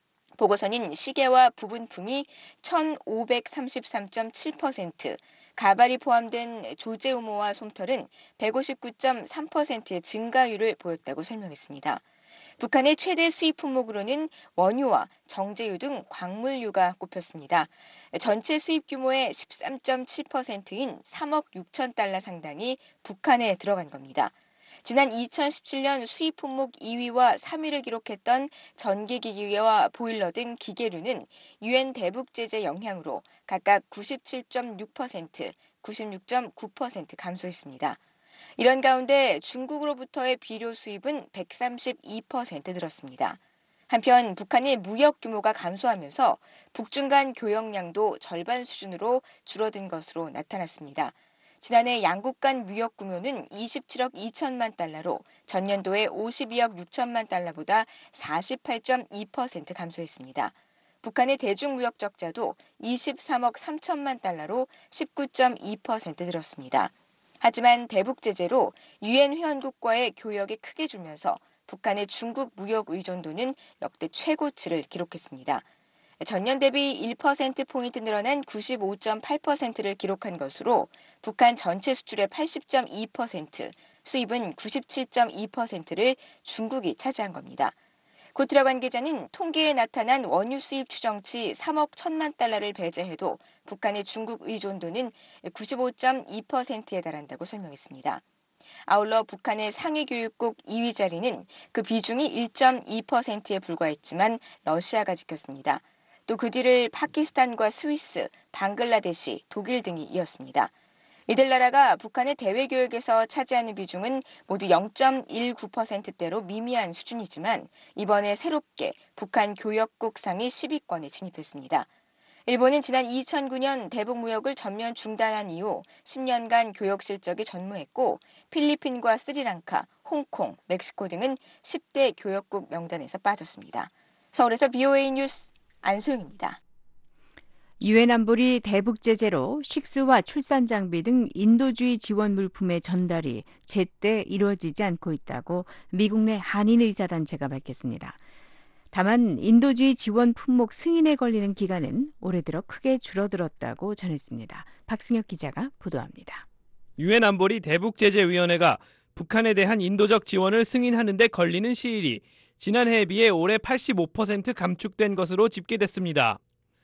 보고서는 시계와 부분품이 천오백삼십삼 점 칠 퍼센트, 가발이 포함된 조제우모와 솜털은 백오십구 점 삼 퍼센트의 증가율을 보였다고 설명했습니다. 북한의 최대 수입 품목으로는 원유와 정제유 등 광물유가 꼽혔습니다. 전체 수입 규모의 십삼 점 칠 퍼센트인 삼억 육천 달러 상당이 북한에 들어간 겁니다. 지난 이천십칠 년 수입 품목 이 위와 삼 위를 기록했던 전기기기와 보일러 등 기계류는 유엔 대북 제재 영향으로 각각 구십칠 점 육 퍼센트, 구십육 점 구 퍼센트 감소했습니다. 이런 가운데 중국으로부터의 비료 수입은 백삼십이 퍼센트 늘었습니다. 한편 북한의 무역 규모가 감소하면서 북중 간 교역량도 절반 수준으로 줄어든 것으로 나타났습니다. 지난해 양국 간 무역 규모는 이십칠억 이천만 달러로 전년도에 오십이억 육천만 달러보다 사십팔 점 이 퍼센트 감소했습니다. 북한의 대중무역 적자도 이십삼억 삼천만 달러로 십구 점 이 퍼센트 늘었습니다. 하지만 대북 제재로 유엔 회원국과의 교역이 크게 줄면서 북한의 중국 무역 의존도는 역대 최고치를 기록했습니다. 전년 대비 일 퍼센트포인트 늘어난 구십오 점 팔 퍼센트를 기록한 것으로 북한 전체 수출의 팔십 점 이 퍼센트, 수입은 구십칠 점 이 퍼센트를 중국이 차지한 겁니다. 고트라 관계자는 통계에 나타난 원유 수입 추정치 삼억 천만 달러를 배제해도 북한의 중국 의존도는 구십오 점 이 퍼센트에 달한다고 설명했습니다. 아울러 북한의 상위교육국 이 위 자리는 그 비중이 일 점 이 퍼센트에 불과했지만 러시아가 지켰습니다. 또 그 뒤를 파키스탄과 스위스, 방글라데시, 독일 등이 이었습니다. 이들 나라가 북한의 대외교역에서 차지하는 비중은 모두 영 점 일구 퍼센트대로 미미한 수준이지만 이번에 새롭게 북한 교역국 상위 십 위권에 진입했습니다. 일본은 지난 이천구 년 대북 무역을 전면 중단한 이후 십 년간 교역 실적이 전무했고 필리핀과 스리랑카, 홍콩, 멕시코 등은 십 대 교역국 명단에서 빠졌습니다. 서울에서 브이오에이 뉴스 안소영입니다. 유엔 안보리 대북 제재로 식수와 출산 장비 등 인도주의 지원 물품의 전달이 제때 이루어지지 않고 있다고 미국 내 한인 의사단체가 밝혔습니다. 다만 인도주의 지원 품목 승인에 걸리는 기간은 올해 들어 크게 줄어들었다고 전했습니다. 박승혁 기자가 보도합니다. 유엔 안보리 대북제재위원회가 북한에 대한 인도적 지원을 승인하는 데 걸리는 시일이 지난해에 비해 올해 팔십오 퍼센트 감축된 것으로 집계됐습니다.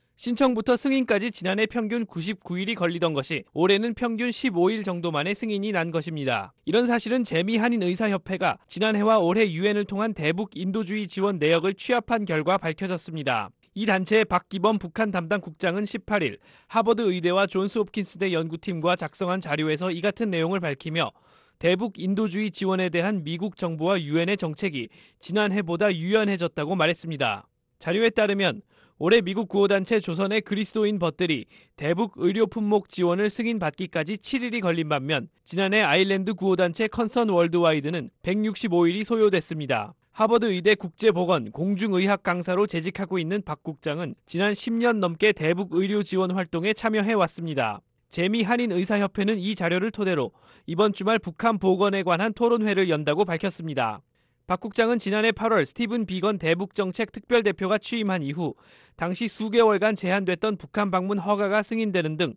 신청부터 승인까지 지난해 평균 구십구 일이 걸리던 것이 올해는 평균 십오 일 정도 만에 승인이 난 것입니다. 이런 사실은 재미한인의사협회가 지난해와 올해 유엔을 통한 대북 인도주의 지원 내역을 취합한 결과 밝혀졌습니다. 이 단체의 박기범 북한 담당 국장은 십팔 일 하버드 의대와 존스 홉킨스대 연구팀과 작성한 자료에서 이 같은 내용을 밝히며 대북 인도주의 지원에 대한 미국 정부와 유엔의 정책이 지난해보다 유연해졌다고 말했습니다. 자료에 따르면 올해 미국 구호단체 조선의 그리스도인 벗들이 대북 의료 품목 지원을 승인받기까지 칠 일이 걸린 반면 지난해 아일랜드 구호단체 컨선 월드와이드는 백육십오 일이 소요됐습니다. 하버드 의대 국제보건 공중의학 강사로 재직하고 있는 박 국장은 지난 십 년 넘게 대북 의료 지원 활동에 참여해왔습니다. 재미한인의사협회는 이 자료를 토대로 이번 주말 북한 보건에 관한 토론회를 연다고 밝혔습니다. 박 국장은 지난해 팔월 스티븐 비건 대북정책 특별대표가 취임한 이후 당시 수개월간 제한됐던 북한 방문 허가가 승인되는 등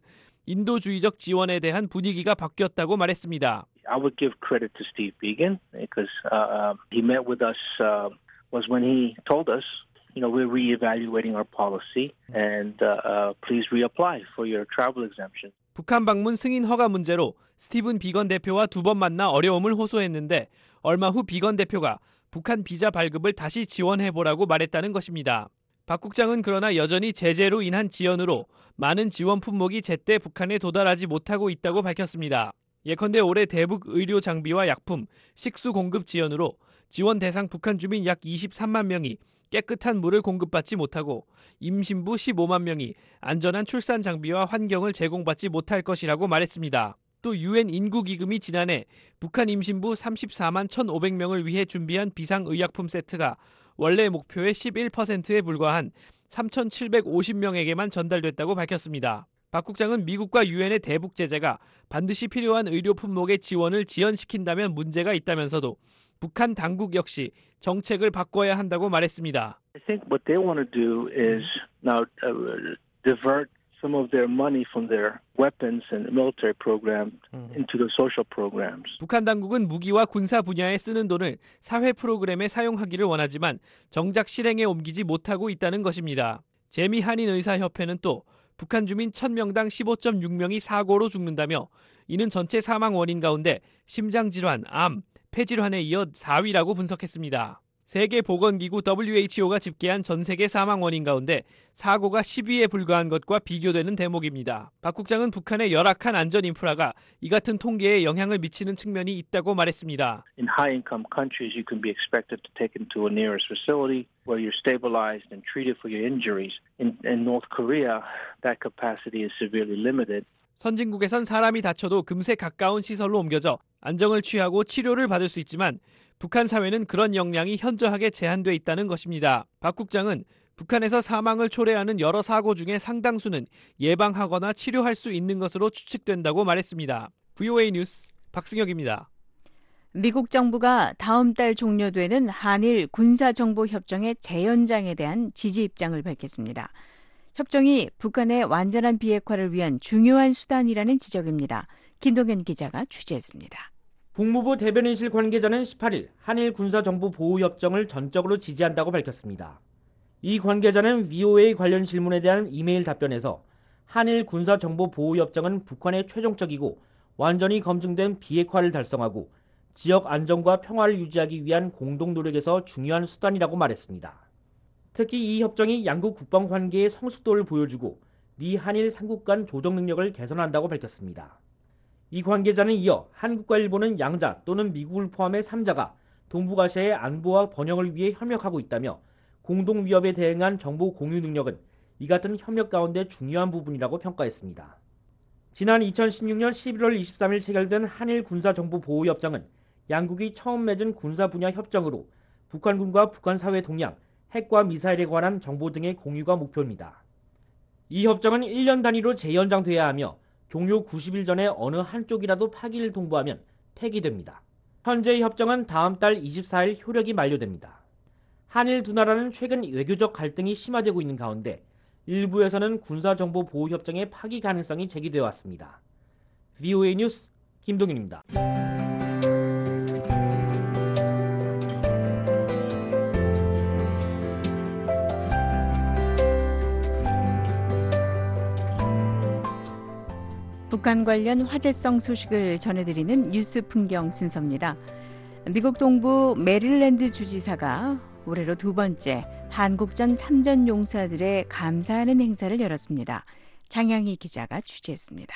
인도주의적 지원에 대한 분위기가 바뀌었다고 말했습니다. I would give credit to Steve Biegun because uh, he met with us uh, was when he told us, you know, we're reevaluating our policy and uh, uh, please reapply for your travel exemption. 북한 방문 승인 허가 문제로 스티븐 비건 대표와 두 번 만나 어려움을 호소했는데 얼마 후 비건 대표가 북한 비자 발급을 다시 지원해보라고 말했다는 것입니다. 박 국장은 그러나 여전히 제재로 인한 지연으로 많은 지원 품목이 제때 북한에 도달하지 못하고 있다고 밝혔습니다. 예컨대 올해 대북 의료 장비와 약품, 식수 공급 지연으로 지원 대상 북한 주민 약 이십삼만 명이 깨끗한 물을 공급받지 못하고 임신부 십오만 명이 안전한 출산 장비와 환경을 제공받지 못할 것이라고 말했습니다. 또 유엔 인구기금이 지난해 북한 임신부 삼십사만 천오백 명을 위해 준비한 비상의약품 세트가 원래 목표의 십일 퍼센트에 불과한 삼천칠백오십 명에게만 전달됐다고 밝혔습니다. 박 국장은 미국과 유엔의 대북 제재가 반드시 필요한 의료 품목의 지원을 지연시킨다면 문제가 있다면서도 북한 당국 역시 정책을 바꿔야 한다고 말했습니다. I think what they want to do is now uh, divert some of their money from their weapons and military programs into the social programs. 북한 당국은 무기와 군사 분야에 쓰는 돈을 사회 프로그램에 사용하기를 원하지만 정작 실행에 옮기지 못하고 있다는 것입니다. 재미한인의사협회는 또 북한 주민 천 명당 십오 점 육 명이 사고로 죽는다며 이는 전체 사망 원인 가운데 심장질환, 암, 폐질환에 이어 사 위라고 분석했습니다. 세계보건기구 더블유에이치오가 집계한 전 세계 사망 원인 가운데 사고가 십 위에 불과한 것과 비교되는 대목입니다. 박 국장은 북한의 열악한 안전 인프라가 이 같은 통계에 영향을 미치는 측면이 있다고 말했습니다. In high-income countries, you can be expected to take them to a nearest facility where you're stabilized and treated for your injuries. In, in North Korea, that capacity is severely limited. 선진국에선 사람이 다쳐도 금세 가까운 시설로 옮겨져 안정을 취하고 치료를 받을 수 있지만 북한 사회는 그런 역량이 현저하게 제한돼 있다는 것입니다. 박 국장은 북한에서 사망을 초래하는 여러 사고 중에 상당수는 예방하거나 치료할 수 있는 것으로 추측된다고 말했습니다. 브이오에이 뉴스 박승혁입니다. 미국 정부가 다음 달 종료되는 한일 군사정보협정의 재연장에 대한 지지 입장을 밝혔습니다. 협정이 북한의 완전한 비핵화를 위한 중요한 수단이라는 지적입니다. 김동현 기자가 취재했습니다. 국무부 대변인실 관계자는 십팔 일 한일 군사정보보호협정을 전적으로 지지한다고 밝혔습니다. 이 관계자는 브이오에이 관련 질문에 대한 이메일 답변에서 한일 군사정보보호협정은 북한의 최종적이고 완전히 검증된 비핵화를 달성하고 지역 안정과 평화를 유지하기 위한 공동 노력에서 중요한 수단이라고 말했습니다. 특히 이 협정이 양국 국방 관계의 성숙도를 보여주고 미 한일 삼국 간 조정 능력을 개선한다고 밝혔습니다. 이 관계자는 이어 한국과 일본은 양자 또는 미국을 포함해 삼 자가 동북아시아의 안보와 번영을 위해 협력하고 있다며 공동 위협에 대응한 정보 공유 능력은 이 같은 협력 가운데 중요한 부분이라고 평가했습니다. 지난 이천십육 년 십일월 이십삼 일 체결된 한일 군사정보보호협정은 양국이 처음 맺은 군사 분야 협정으로 북한군과 북한 사회 동향, 핵과 미사일에 관한 정보 등의 공유가 목표입니다. 이 협정은 일 년 단위로 재연장돼야 하며 종료 구십 일 전에 어느 한쪽이라도 파기를 통보하면 폐기됩니다. 현재 협정은 다음 달 이십사 일 효력이 만료됩니다. 한일 두 나라는 최근 외교적 갈등이 심화되고 있는 가운데 일부에서는 군사정보보호협정의 파기 가능성이 제기되어 왔습니다. 브이오에이 뉴스 김동윤입니다. 북한 관련 화제성 소식을 전해드리는 뉴스 풍경 순서입니다. 미국 동부 메릴랜드 주지사가 올해로 두 번째 한국전 참전 용사들의 감사하는 행사를 열었습니다. 장양희 기자가 취재했습니다.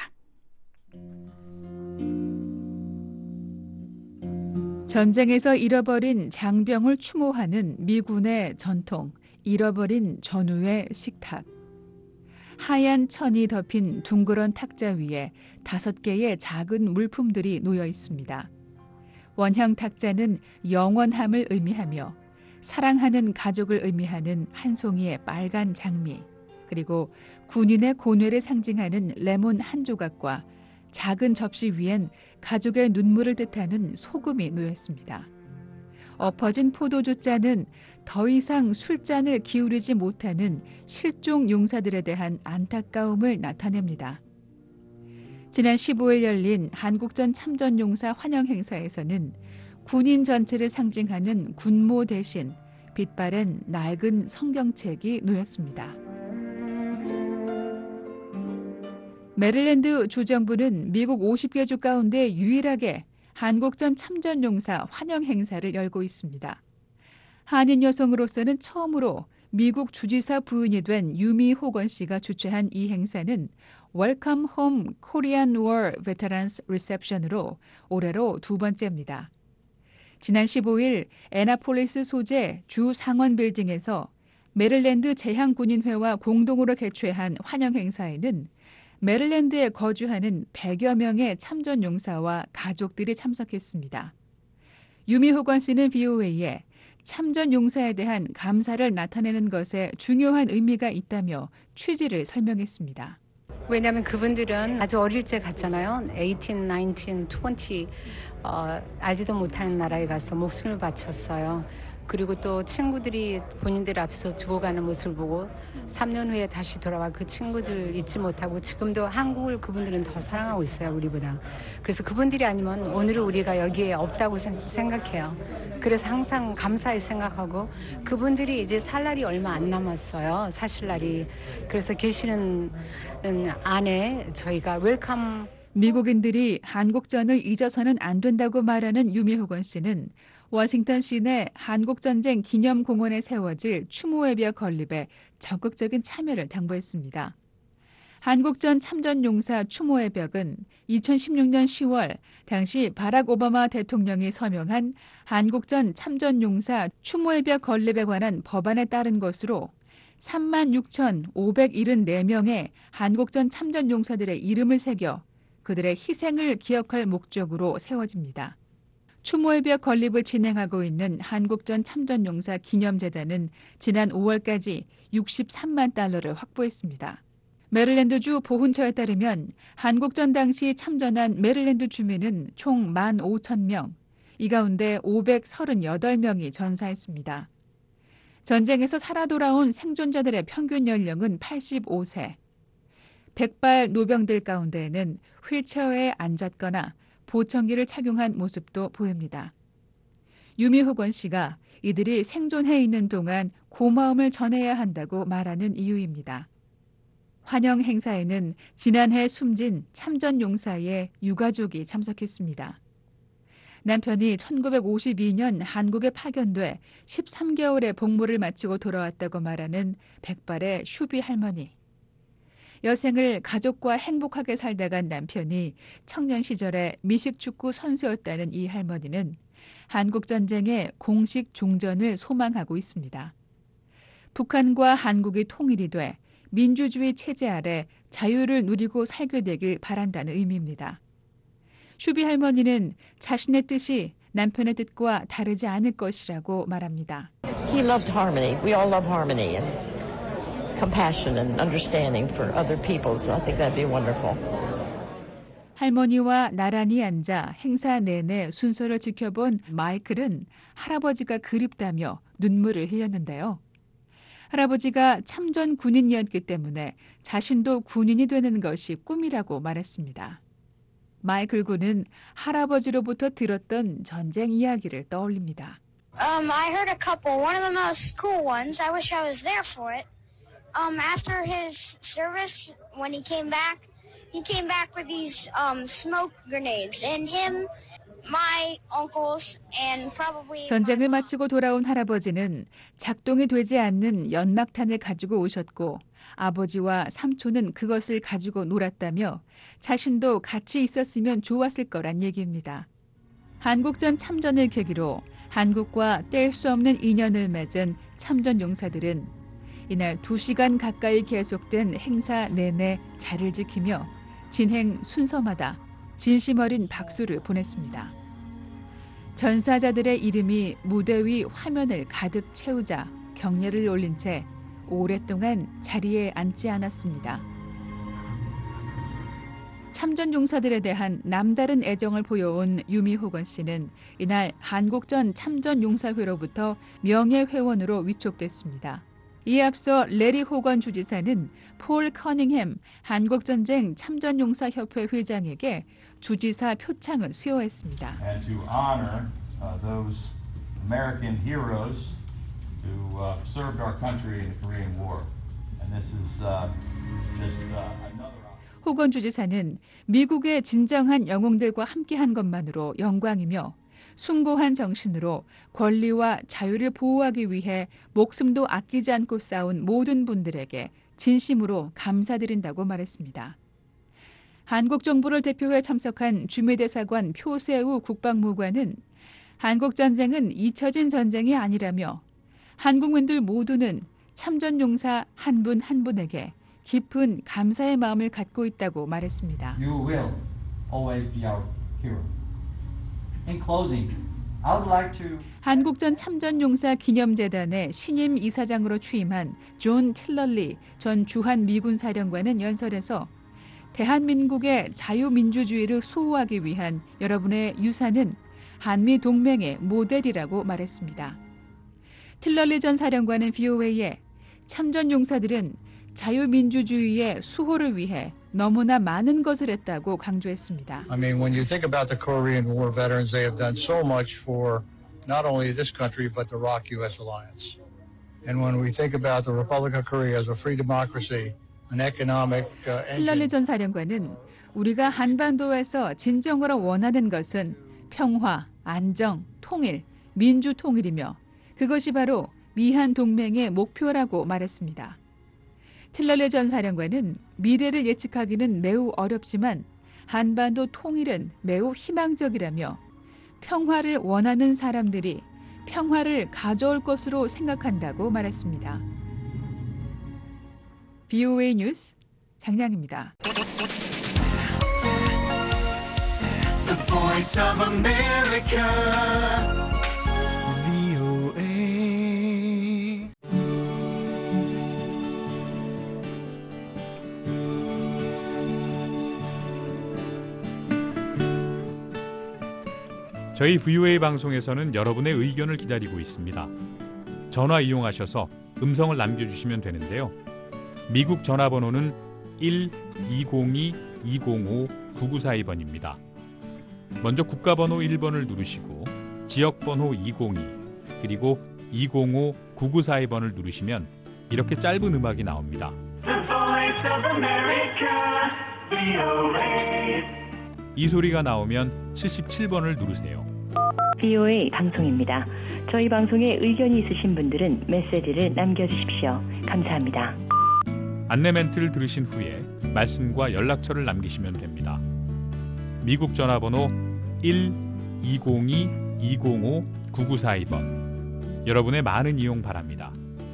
전쟁에서 잃어버린 장병을 추모하는 미군의 전통, 잃어버린 전우의 식탁. 하얀 천이 덮인 둥그런 탁자 위에 다섯 개의 작은 물품들이 놓여 있습니다. 원형 탁자는 영원함을 의미하며 사랑하는 가족을 의미하는 한 송이의 빨간 장미, 그리고 군인의 고뇌를 상징하는 레몬 한 조각과 작은 접시 위엔 가족의 눈물을 뜻하는 소금이 놓여 있습니다. 엎어진 포도주 잔은 더 이상 술잔을 기울이지 못하는 실종 용사들에 대한 안타까움을 나타냅니다. 지난 십오 일 열린 한국전 참전용사 환영 행사에서는 군인 전체를 상징하는 군모 대신 빛바랜 낡은 성경책이 놓였습니다. 메릴랜드 주정부는 미국 오십 개 주 가운데 유일하게 한국전 참전용사 환영 행사를 열고 있습니다. 한인 여성으로서는 처음으로 미국 주지사 부인이 된 유미 호건 씨가 주최한 이 행사는 Welcome Home Korean War Veterans Reception으로 올해로 두 번째입니다. 지난 십오 일 애나폴리스 소재 주 상원 빌딩에서 메릴랜드 제향군인회와 공동으로 개최한 환영 행사에는 메릴랜드에 거주하는 백여 명의 참전용사와 가족들이 참석했습니다. 유미 호건 씨는 브이오에이에 참전용사에 대한 감사를 나타내는 것에 중요한 의미가 있다며 취지를 설명했습니다. 왜냐하면 그분들은 아주 어릴 때 갔잖아요. 십팔, 십구, 이십 어, 알지도 못하는 나라에 가서 목숨을 바쳤어요. 그리고 또 친구들이 본인들 앞에서 죽어가는 모습을 보고 삼 년 후에 다시 돌아와 그 친구들 잊지 못하고 지금도 한국을 그분들은 더 사랑하고 있어요, 우리보다. 그래서 그분들이 아니면 오늘은 우리가 여기에 없다고 생각해요. 그래서 항상 감사히 생각하고 그분들이 이제 살 날이 얼마 안 남았어요, 사실 날이. 그래서 계시는 안에 저희가 웰컴. 미국인들이 한국전을 잊어서는 안 된다고 말하는 유미 호건 씨는 워싱턴 시내 한국전쟁 기념공원에 세워질 추모의 벽 건립에 적극적인 참여를 당부했습니다. 한국전 참전용사 추모의 벽은 이천십육 년 시월 당시 바락 오바마 대통령이 서명한 한국전 참전용사 추모의 벽 건립에 관한 법안에 따른 것으로 삼만 육천오백칠십사 명의 한국전 참전용사들의 이름을 새겨 그들의 희생을 기억할 목적으로 세워집니다. 추모의 벽 건립을 진행하고 있는 한국전 참전용사 기념재단은 지난 오월까지 육십삼만 달러를 확보했습니다. 메릴랜드주 보훈처에 따르면 한국전 당시 참전한 메릴랜드 주민은 총 만 오천 명, 이 가운데 오백삼십팔 명이 전사했습니다. 전쟁에서 살아 돌아온 생존자들의 평균 연령은 팔십오 세. 백발 노병들 가운데에는 휠체어에 앉았거나 보청기를 착용한 모습도 보입니다. 유미호건 씨가 이들이 생존해 있는 동안 고마움을 전해야 한다고 말하는 이유입니다. 환영 행사에는 지난해 숨진 참전용사의 유가족이 참석했습니다. 남편이 천구백오십이 년 한국에 파견돼 십삼 개월의 복무를 마치고 돌아왔다고 말하는 백발의 슈비 할머니. 여생을 가족과 행복하게 살다 간 남편이 청년 시절에 미식축구 선수였다는 이 할머니는 한국전쟁의 공식 종전을 소망하고 있습니다. 북한과 한국이 통일이 돼 민주주의 체제 아래 자유를 누리고 살게 되길 바란다는 의미입니다. 슈비 할머니는 자신의 뜻이 남편의 뜻과 다르지 않을 것이라고 말합니다. He loved harmony. We all love harmony and compassion and understanding for other people. So I think that'd be wonderful. 할머니와 나란히 앉아 행사 내내 순서를 지켜본 마이클은 할아버지가 그립다며 눈물을 흘렸는데요. 할아버지가 참전 군인이었기 때문에 자신도 군인이 되는 것이 꿈이라고 말했습니다. 마이클 군은 할아버지로부터 들었던 전쟁 이야기를 떠올립니다. Um, I heard a couple. One of the most cool ones. I wish I was there for it. Um, after his service, when he came back, he came back with these um, smoke grenades, and him, my uncles, and probably. 전쟁을 마치고 돌아온 할아버지는 작동이 되지 않는 연막탄을 가지고 오셨고 아버지와 삼촌은 그것을 가지고 놀았다며 자신도 같이 있었으면 좋았을 거란 얘기입니다. 한국전 참전을 계기로 한국과 뗄 수 없는 인연을 맺은 참전 용사들은 이날 두 시간 가까이 계속된 행사 내내 자리를 지키며 진행 순서마다 진심 어린 박수를 보냈습니다. 전사자들의 이름이 무대 위 화면을 가득 채우자 경례를 올린 채 오랫동안 자리에 앉지 않았습니다. 참전 용사들에 대한 남다른 애정을 보여온 유미호건 씨는 이날 한국전 참전용사회로부터 명예회원으로 위촉됐습니다. 이에 앞서 레리 호건 주지사는 폴 커닝햄 한국전쟁 참전용사협회 회장에게 주지사 표창을 수여했습니다. And to honor uh, those American heroes who uh, served our country in the Korean War. And this is uh, just uh, another. 호건 주지사는 미국의 진정한 영웅들과 함께한 것만으로 영광이며 숭고한 정신으로 권리와 자유를 보호하기 위해 목숨도 아끼지 않고 싸운 모든 분들에게 진심으로 감사드린다고 말했습니다. 한국 정부를 대표해 참석한 주미대사관 표세우 국방무관은 한국전쟁은 잊혀진 전쟁이 아니라며 한국민들 모두는 참전용사 한 분 한 분에게 깊은 감사의 마음을 갖고 있다고 말했습니다. You will always be our hero. In closing, I would like to 한국전 참전용사 기념재단의 신임 이사장으로 취임한 존 틸럴리 전 주한 미군 사령관은 연설에서 대한민국의 자유민주주의를 수호하기 위한 여러분의 유산은 한미 동맹의 모델이라고 말했습니다. 틸럴리 전 사령관은 브이오에이에 참전용사들은 자유민주주의의 수호를 위해 너무나 많은 것을 했다고 강조했습니다. I mean, when you think about the Korean War veterans, they have done so much for not only this country but the ROK-U S alliance. And when we think about the Republic of Korea as a free democracy, an economic uh, 틸럴리 전 사령관은 우리가 한반도에서 진정으로 원하는 것은 평화, 안정, 통일, 민주 통일이며 그것이 바로 미한 동맹의 목표라고 말했습니다. 틸럴리 전 사령관은 미래를 예측하기는 매우 어렵지만 한반도 통일은 매우 희망적이라며 평화를 원하는 사람들이 평화를 가져올 것으로 생각한다고 말했습니다. 브이오에이 뉴스 장량입니다. The Voice of America. 저희 브이오에이 방송에서는 여러분의 의견을 기다리고 있습니다. 전화 이용하셔서 음성을 남겨주시면 되는데요. 미국 전화번호는 일 이공이 이공오 구구사이 번입니다. 먼저 국가번호 일 번을 누르시고 지역번호 이공이 그리고 이공오 구구사이 번을 누르시면 이렇게 짧은 음악이 나옵니다. 이 소리가 나오면 칠십칠 번을 누르세요. 브이오에이 방송입니다. 저희 방송에 의견이 있으신 분들은 메시지를 남겨주십시오. 감사합니다. 안내 멘트를 들으신 후에 말씀과 연락처를 남기시면 됩니다. 미국 전화번호 일 이공이 이공오 구구사이 번. 여러분의 많은 이용 바랍니다.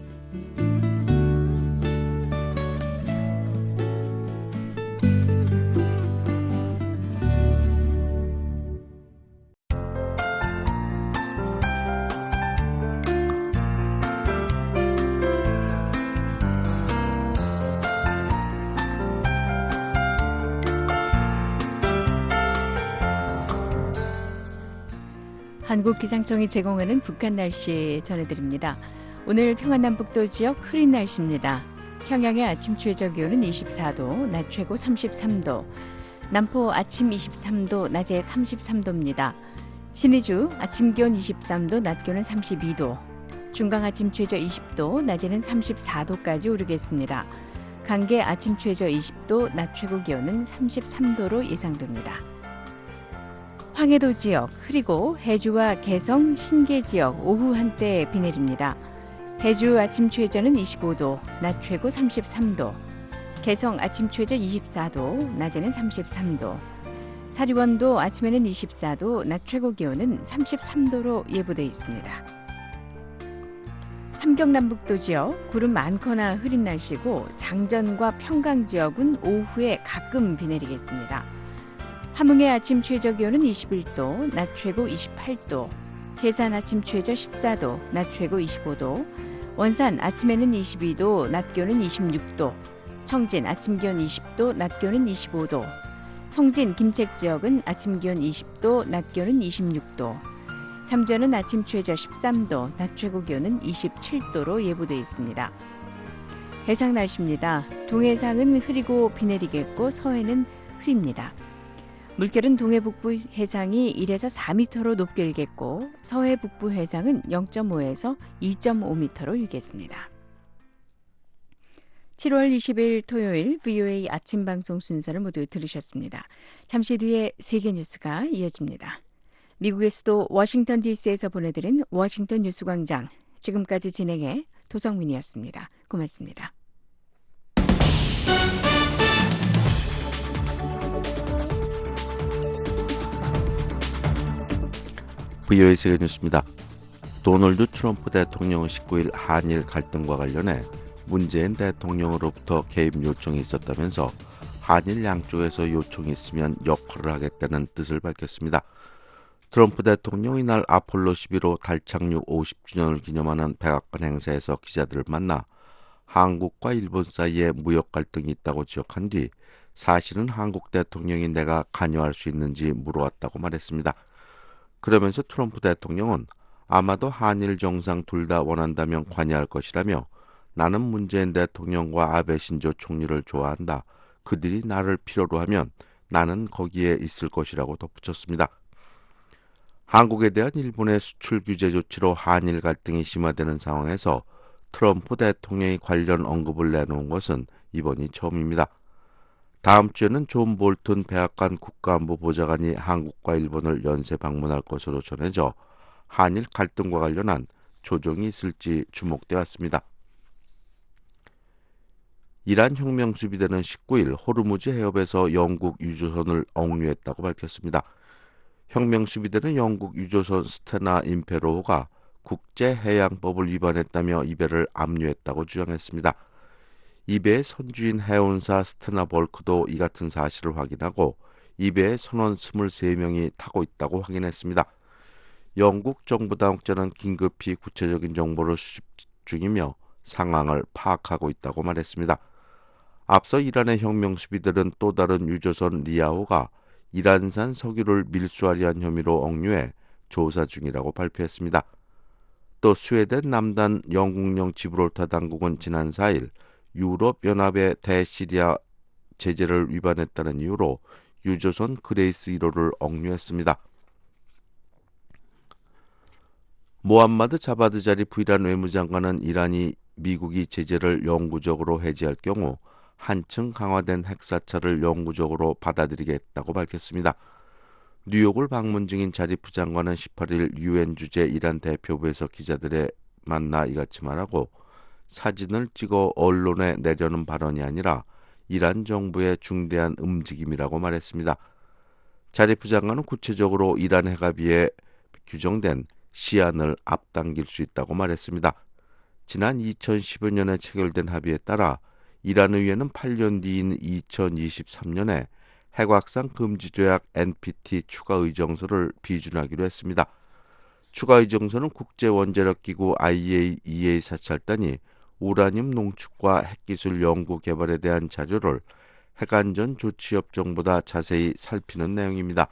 한국기상청이 제공하는 북한 날씨 전해드립니다. 오늘 평안남북도 지역 흐린 날씨입니다. 평양의 아침 최저 기온은 이십사 도, 낮 최고 삼십삼 도, 남포 아침 이십삼 도, 낮에 삼십삼 도입니다. 신의주 아침 기온 이십삼 도, 낮 기온은 삼십이 도, 중강 아침 최저 이십 도, 낮에는 삼십사 도까지 오르겠습니다. 강계 아침 최저 이십 도, 낮 최고 기온은 삼십삼 도로 예상됩니다. 황해도 지역 흐리고 해주와 개성, 신계 지역 오후 한때 비 내립니다. 해주 아침 최저는 이십오 도, 낮 최고 삼십삼 도, 개성 아침 최저 이십사 도, 낮에는 삼십삼 도, 사리원도 아침에는 이십사 도, 낮 최고 기온은 삼십삼 도로 예보돼 있습니다. 함경남북도 지역 구름 많거나 흐린 날씨고 장전과 평강 지역은 오후에 가끔 비 내리겠습니다. 함흥의 아침 최저 기온은 이십일 도, 낮 최고 이십팔 도, 해산 아침 최저 십사 도, 낮 최고 이십오 도, 원산 아침에는 이십이 도, 낮 기온은 이십육 도, 청진 아침 기온 이십 도, 낮 기온은 이십오 도, 성진, 김책 지역은 아침 기온 이십 도, 낮 기온은 이십육 도, 삼전은 아침 최저 십삼 도, 낮 최고 기온은 이십칠 도로 예보돼 있습니다. 해상 날씨입니다. 동해상은 흐리고 비 내리겠고 서해는 흐립니다. 물결은 동해 북부 해상이 일에서 사 미터로 높게 일겠고 서해 북부 해상은 영 점 오에서 이 점 오 미터로 일겠습니다. 칠월 이십일 토요일 브이오에이 아침 방송 순서를 모두 들으셨습니다. 잠시 뒤에 세계 뉴스가 이어집니다. 미국의 수도 워싱턴 디씨에서 보내드린 워싱턴 뉴스광장, 지금까지 진행해 도성민이었습니다. 고맙습니다. 브이오에이 세계 뉴스입니다. 도널드 트럼프 대통령은 십구 일 한일 갈등과 관련해 문재인 대통령으로부터 개입 요청이 있었다면서 한일 양쪽에서 요청이 있으면 역할을 하겠다는 뜻을 밝혔습니다. 트럼프 대통령이 이날 아폴로 십일 호 달 착륙 오십 주년을 기념하는 백악관 행사에서 기자들을 만나 한국과 일본 사이에 무역 갈등이 있다고 지적한 뒤 사실은 한국 대통령이 내가 관여할 수 있는지 물어왔다고 말했습니다. 그러면서 트럼프 대통령은 아마도 한일 정상 둘 다 원한다면 관여할 것이라며 나는 문재인 대통령과 아베 신조 총리를 좋아한다. 그들이 나를 필요로 하면 나는 거기에 있을 것이라고 덧붙였습니다. 한국에 대한 일본의 수출 규제 조치로 한일 갈등이 심화되는 상황에서 트럼프 대통령이 관련 언급을 내놓은 것은 이번이 처음입니다. 다음 주에는 존 볼튼 백악관 국가안보 보좌관이 한국과 일본을 연쇄 방문할 것으로 전해져 한일 갈등과 관련한 조정이 있을지 주목돼 왔습니다. 이란 혁명수비대는 십구 일 호르무즈 해협에서 영국 유조선을 억류했다고 밝혔습니다. 혁명수비대는 영국 유조선 스테나 임페로호가 국제해양법을 위반했다며 이 배를 압류했다고 주장했습니다. 이 배의 선주인 해운사 스테나 벌크도 이 같은 사실을 확인하고 이 배의 선원 이십삼 명이 타고 있다고 확인했습니다. 영국 정부 당국자는 긴급히 구체적인 정보를 수집 중이며 상황을 파악하고 있다고 말했습니다. 앞서 이란의 혁명수비들은 또 다른 유조선 리아호가 이란산 석유를 밀수하려 한 혐의로 억류해 조사 중이라고 발표했습니다. 또 스웨덴 남단 영국령 지브롤타 당국은 지난 사 일 유럽연합의 대시리아 제재를 위반했다는 이유로 유조선 그레이스 일 호를 억류했습니다. 모함마드 자바드 자리프 이란 외무장관은 이란이 미국이 제재를 영구적으로 해제할 경우 한층 강화된 핵사찰을 영구적으로 받아들이겠다고 밝혔습니다. 뉴욕을 방문 중인 자리프 장관은 십팔 일 유엔 주재 이란 대표부에서 기자들에 만나 이같이 말하고 사진을 찍어 언론에 내려는 발언이 아니라 이란 정부의 중대한 움직임이라고 말했습니다. 자리프 장관은 구체적으로 이란 핵합의에 규정된 시한을 앞당길 수 있다고 말했습니다. 지난 이천십오 년에 체결된 합의에 따라 이란 의회는 팔 년 뒤인 이천이십삼 년에 핵확산 금지 조약 엔피티 추가 의정서를 비준하기로 했습니다. 추가 의정서는 국제원자력기구 아이에이이에이 사찰단이 우라늄 농축과 핵기술 연구 개발에 대한 자료를 핵안전 조치협정보다 자세히 살피는 내용입니다.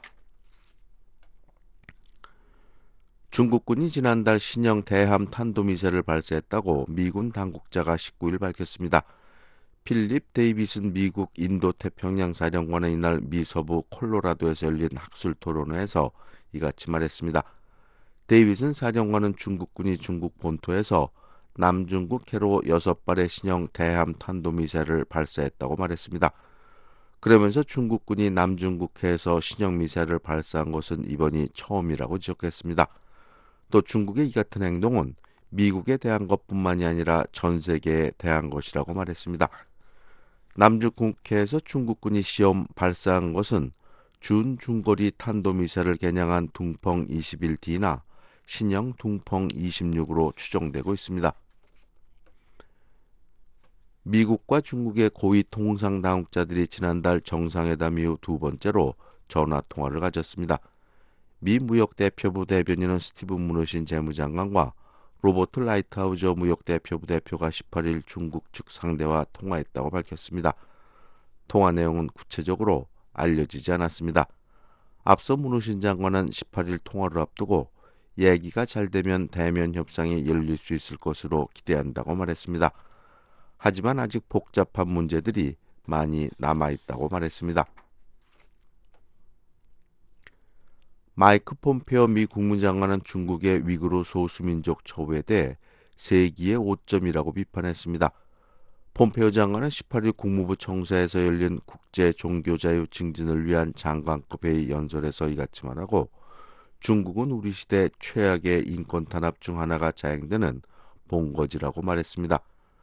중국군이 지난달 신형 대함 탄도미사일을 발사했다고 미군 당국자가 십구 일 밝혔습니다. 필립 데이비슨 미국 인도태평양 사령관은 이날 미 서부 콜로라도에서 열린 학술 토론회에서 이같이 말했습니다. 데이비슨 사령관은 중국군이 중국 본토에서 남중국 해로 여섯 발의 신형 대함 탄도미사일을 발사했다고 말했습니다. 그러면서 중국군이 남중국해에서 신형 미사일을 발사한 것은 이번이 처음이라고 지적했습니다. 또 중국의 이 같은 행동은 미국에 대한 것뿐만이 아니라 전 세계에 대한 것이라고 말했습니다. 남중국해에서 중국군이 시험 발사한 것은 준중거리 탄도미사일을 개량한 둥펑 이십일 디나 신형 둥펑 이십육으로 추정되고 있습니다. 미국과 중국의 고위 통상 당국자들이 지난달 정상회담 이후 두 번째로 전화 통화를 가졌습니다. 미 무역대표부 대변인은 스티븐 무누신 재무장관과 로버트 라이트하우저 무역대표부 대표가 십팔 일 중국 측 상대와 통화했다고 밝혔습니다. 통화 내용은 구체적으로 알려지지 않았습니다. 앞서 무누신 장관은 십팔 일 통화를 앞두고 얘기가 잘 되면 대면 협상이 열릴 수 있을 것으로 기대한다고 말했습니다. 하지만 아직 복잡한 문제들이 많이 남아있다고 말했습니다. 마이크 폼페오 미 국무장관은 중국의 위구르 소수민족 처우에 대해 세기의 오점이라고 비판했습니다. 폼페오 장관은 십팔 일 국무부 청사에서 열린 국제 종교자유 증진을 위한 장관급 회의 연설에서 이같이 말하고 중국은 우리 시대 최악의 인권 탄압 중 하나가 자행되는 본거지라고 말했습니다.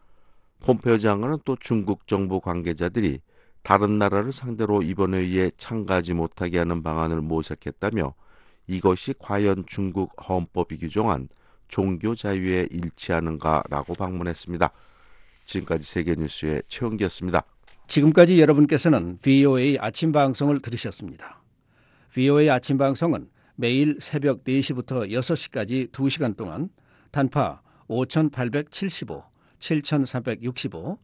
폼페오 장관은 또 중국 정부 관계자들이 다른 나라를 상대로 이번 회의에 참가하지 못하게 하는 방안을 모색했다며 이것이 과연 중국 헌법이 규정한 종교 자유에 일치하는가라고 방문했습니다. 지금까지 세계뉴스의 최영기였습니다. 지금까지 여러분께서는 브이오에이 아침 방송을 들으셨습니다. 브이오에이 아침 방송은 매일 새벽 네 시부터 여섯 시까지 두 시간 동안 단파 오천팔백칠십오, 칠천사백육십오,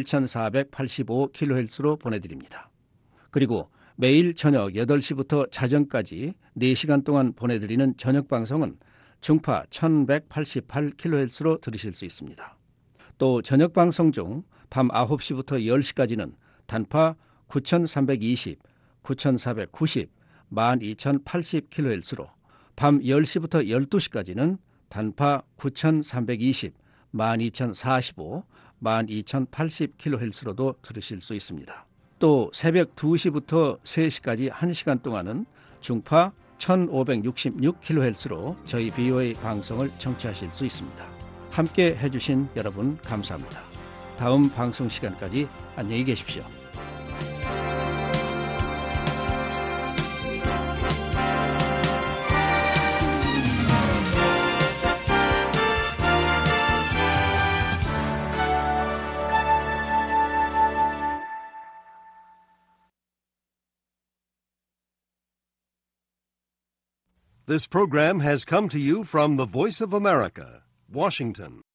칠천사백팔십오 킬로헤르츠로 보내드립니다. 그리고 매일 저녁 여덟 시부터 자정까지 네 시간 동안 보내드리는 저녁 방송은 중파 천백팔십팔 킬로헤르츠로 들으실 수 있습니다. 또 저녁 방송 중 밤 아홉 시부터 열 시까지는 단파 구천삼백이십, 구천사백구십, 만 이천팔십 킬로헤르츠로 밤 열 시부터 열두 시까지는 단파 구천삼백이십, 만 이천사십오, 만 이천팔십 킬로헤르츠로도 들으실 수 있습니다. 또 새벽 두 시부터 세 시까지 한 시간 동안은 중파 천오백육십육 킬로헤르츠로 저희 브이오에이 방송을 청취하실 수 있습니다. 함께 해주신 여러분 감사합니다. 다음 방송 시간까지 안녕히 계십시오. This program has come to you from the Voice of America, Washington.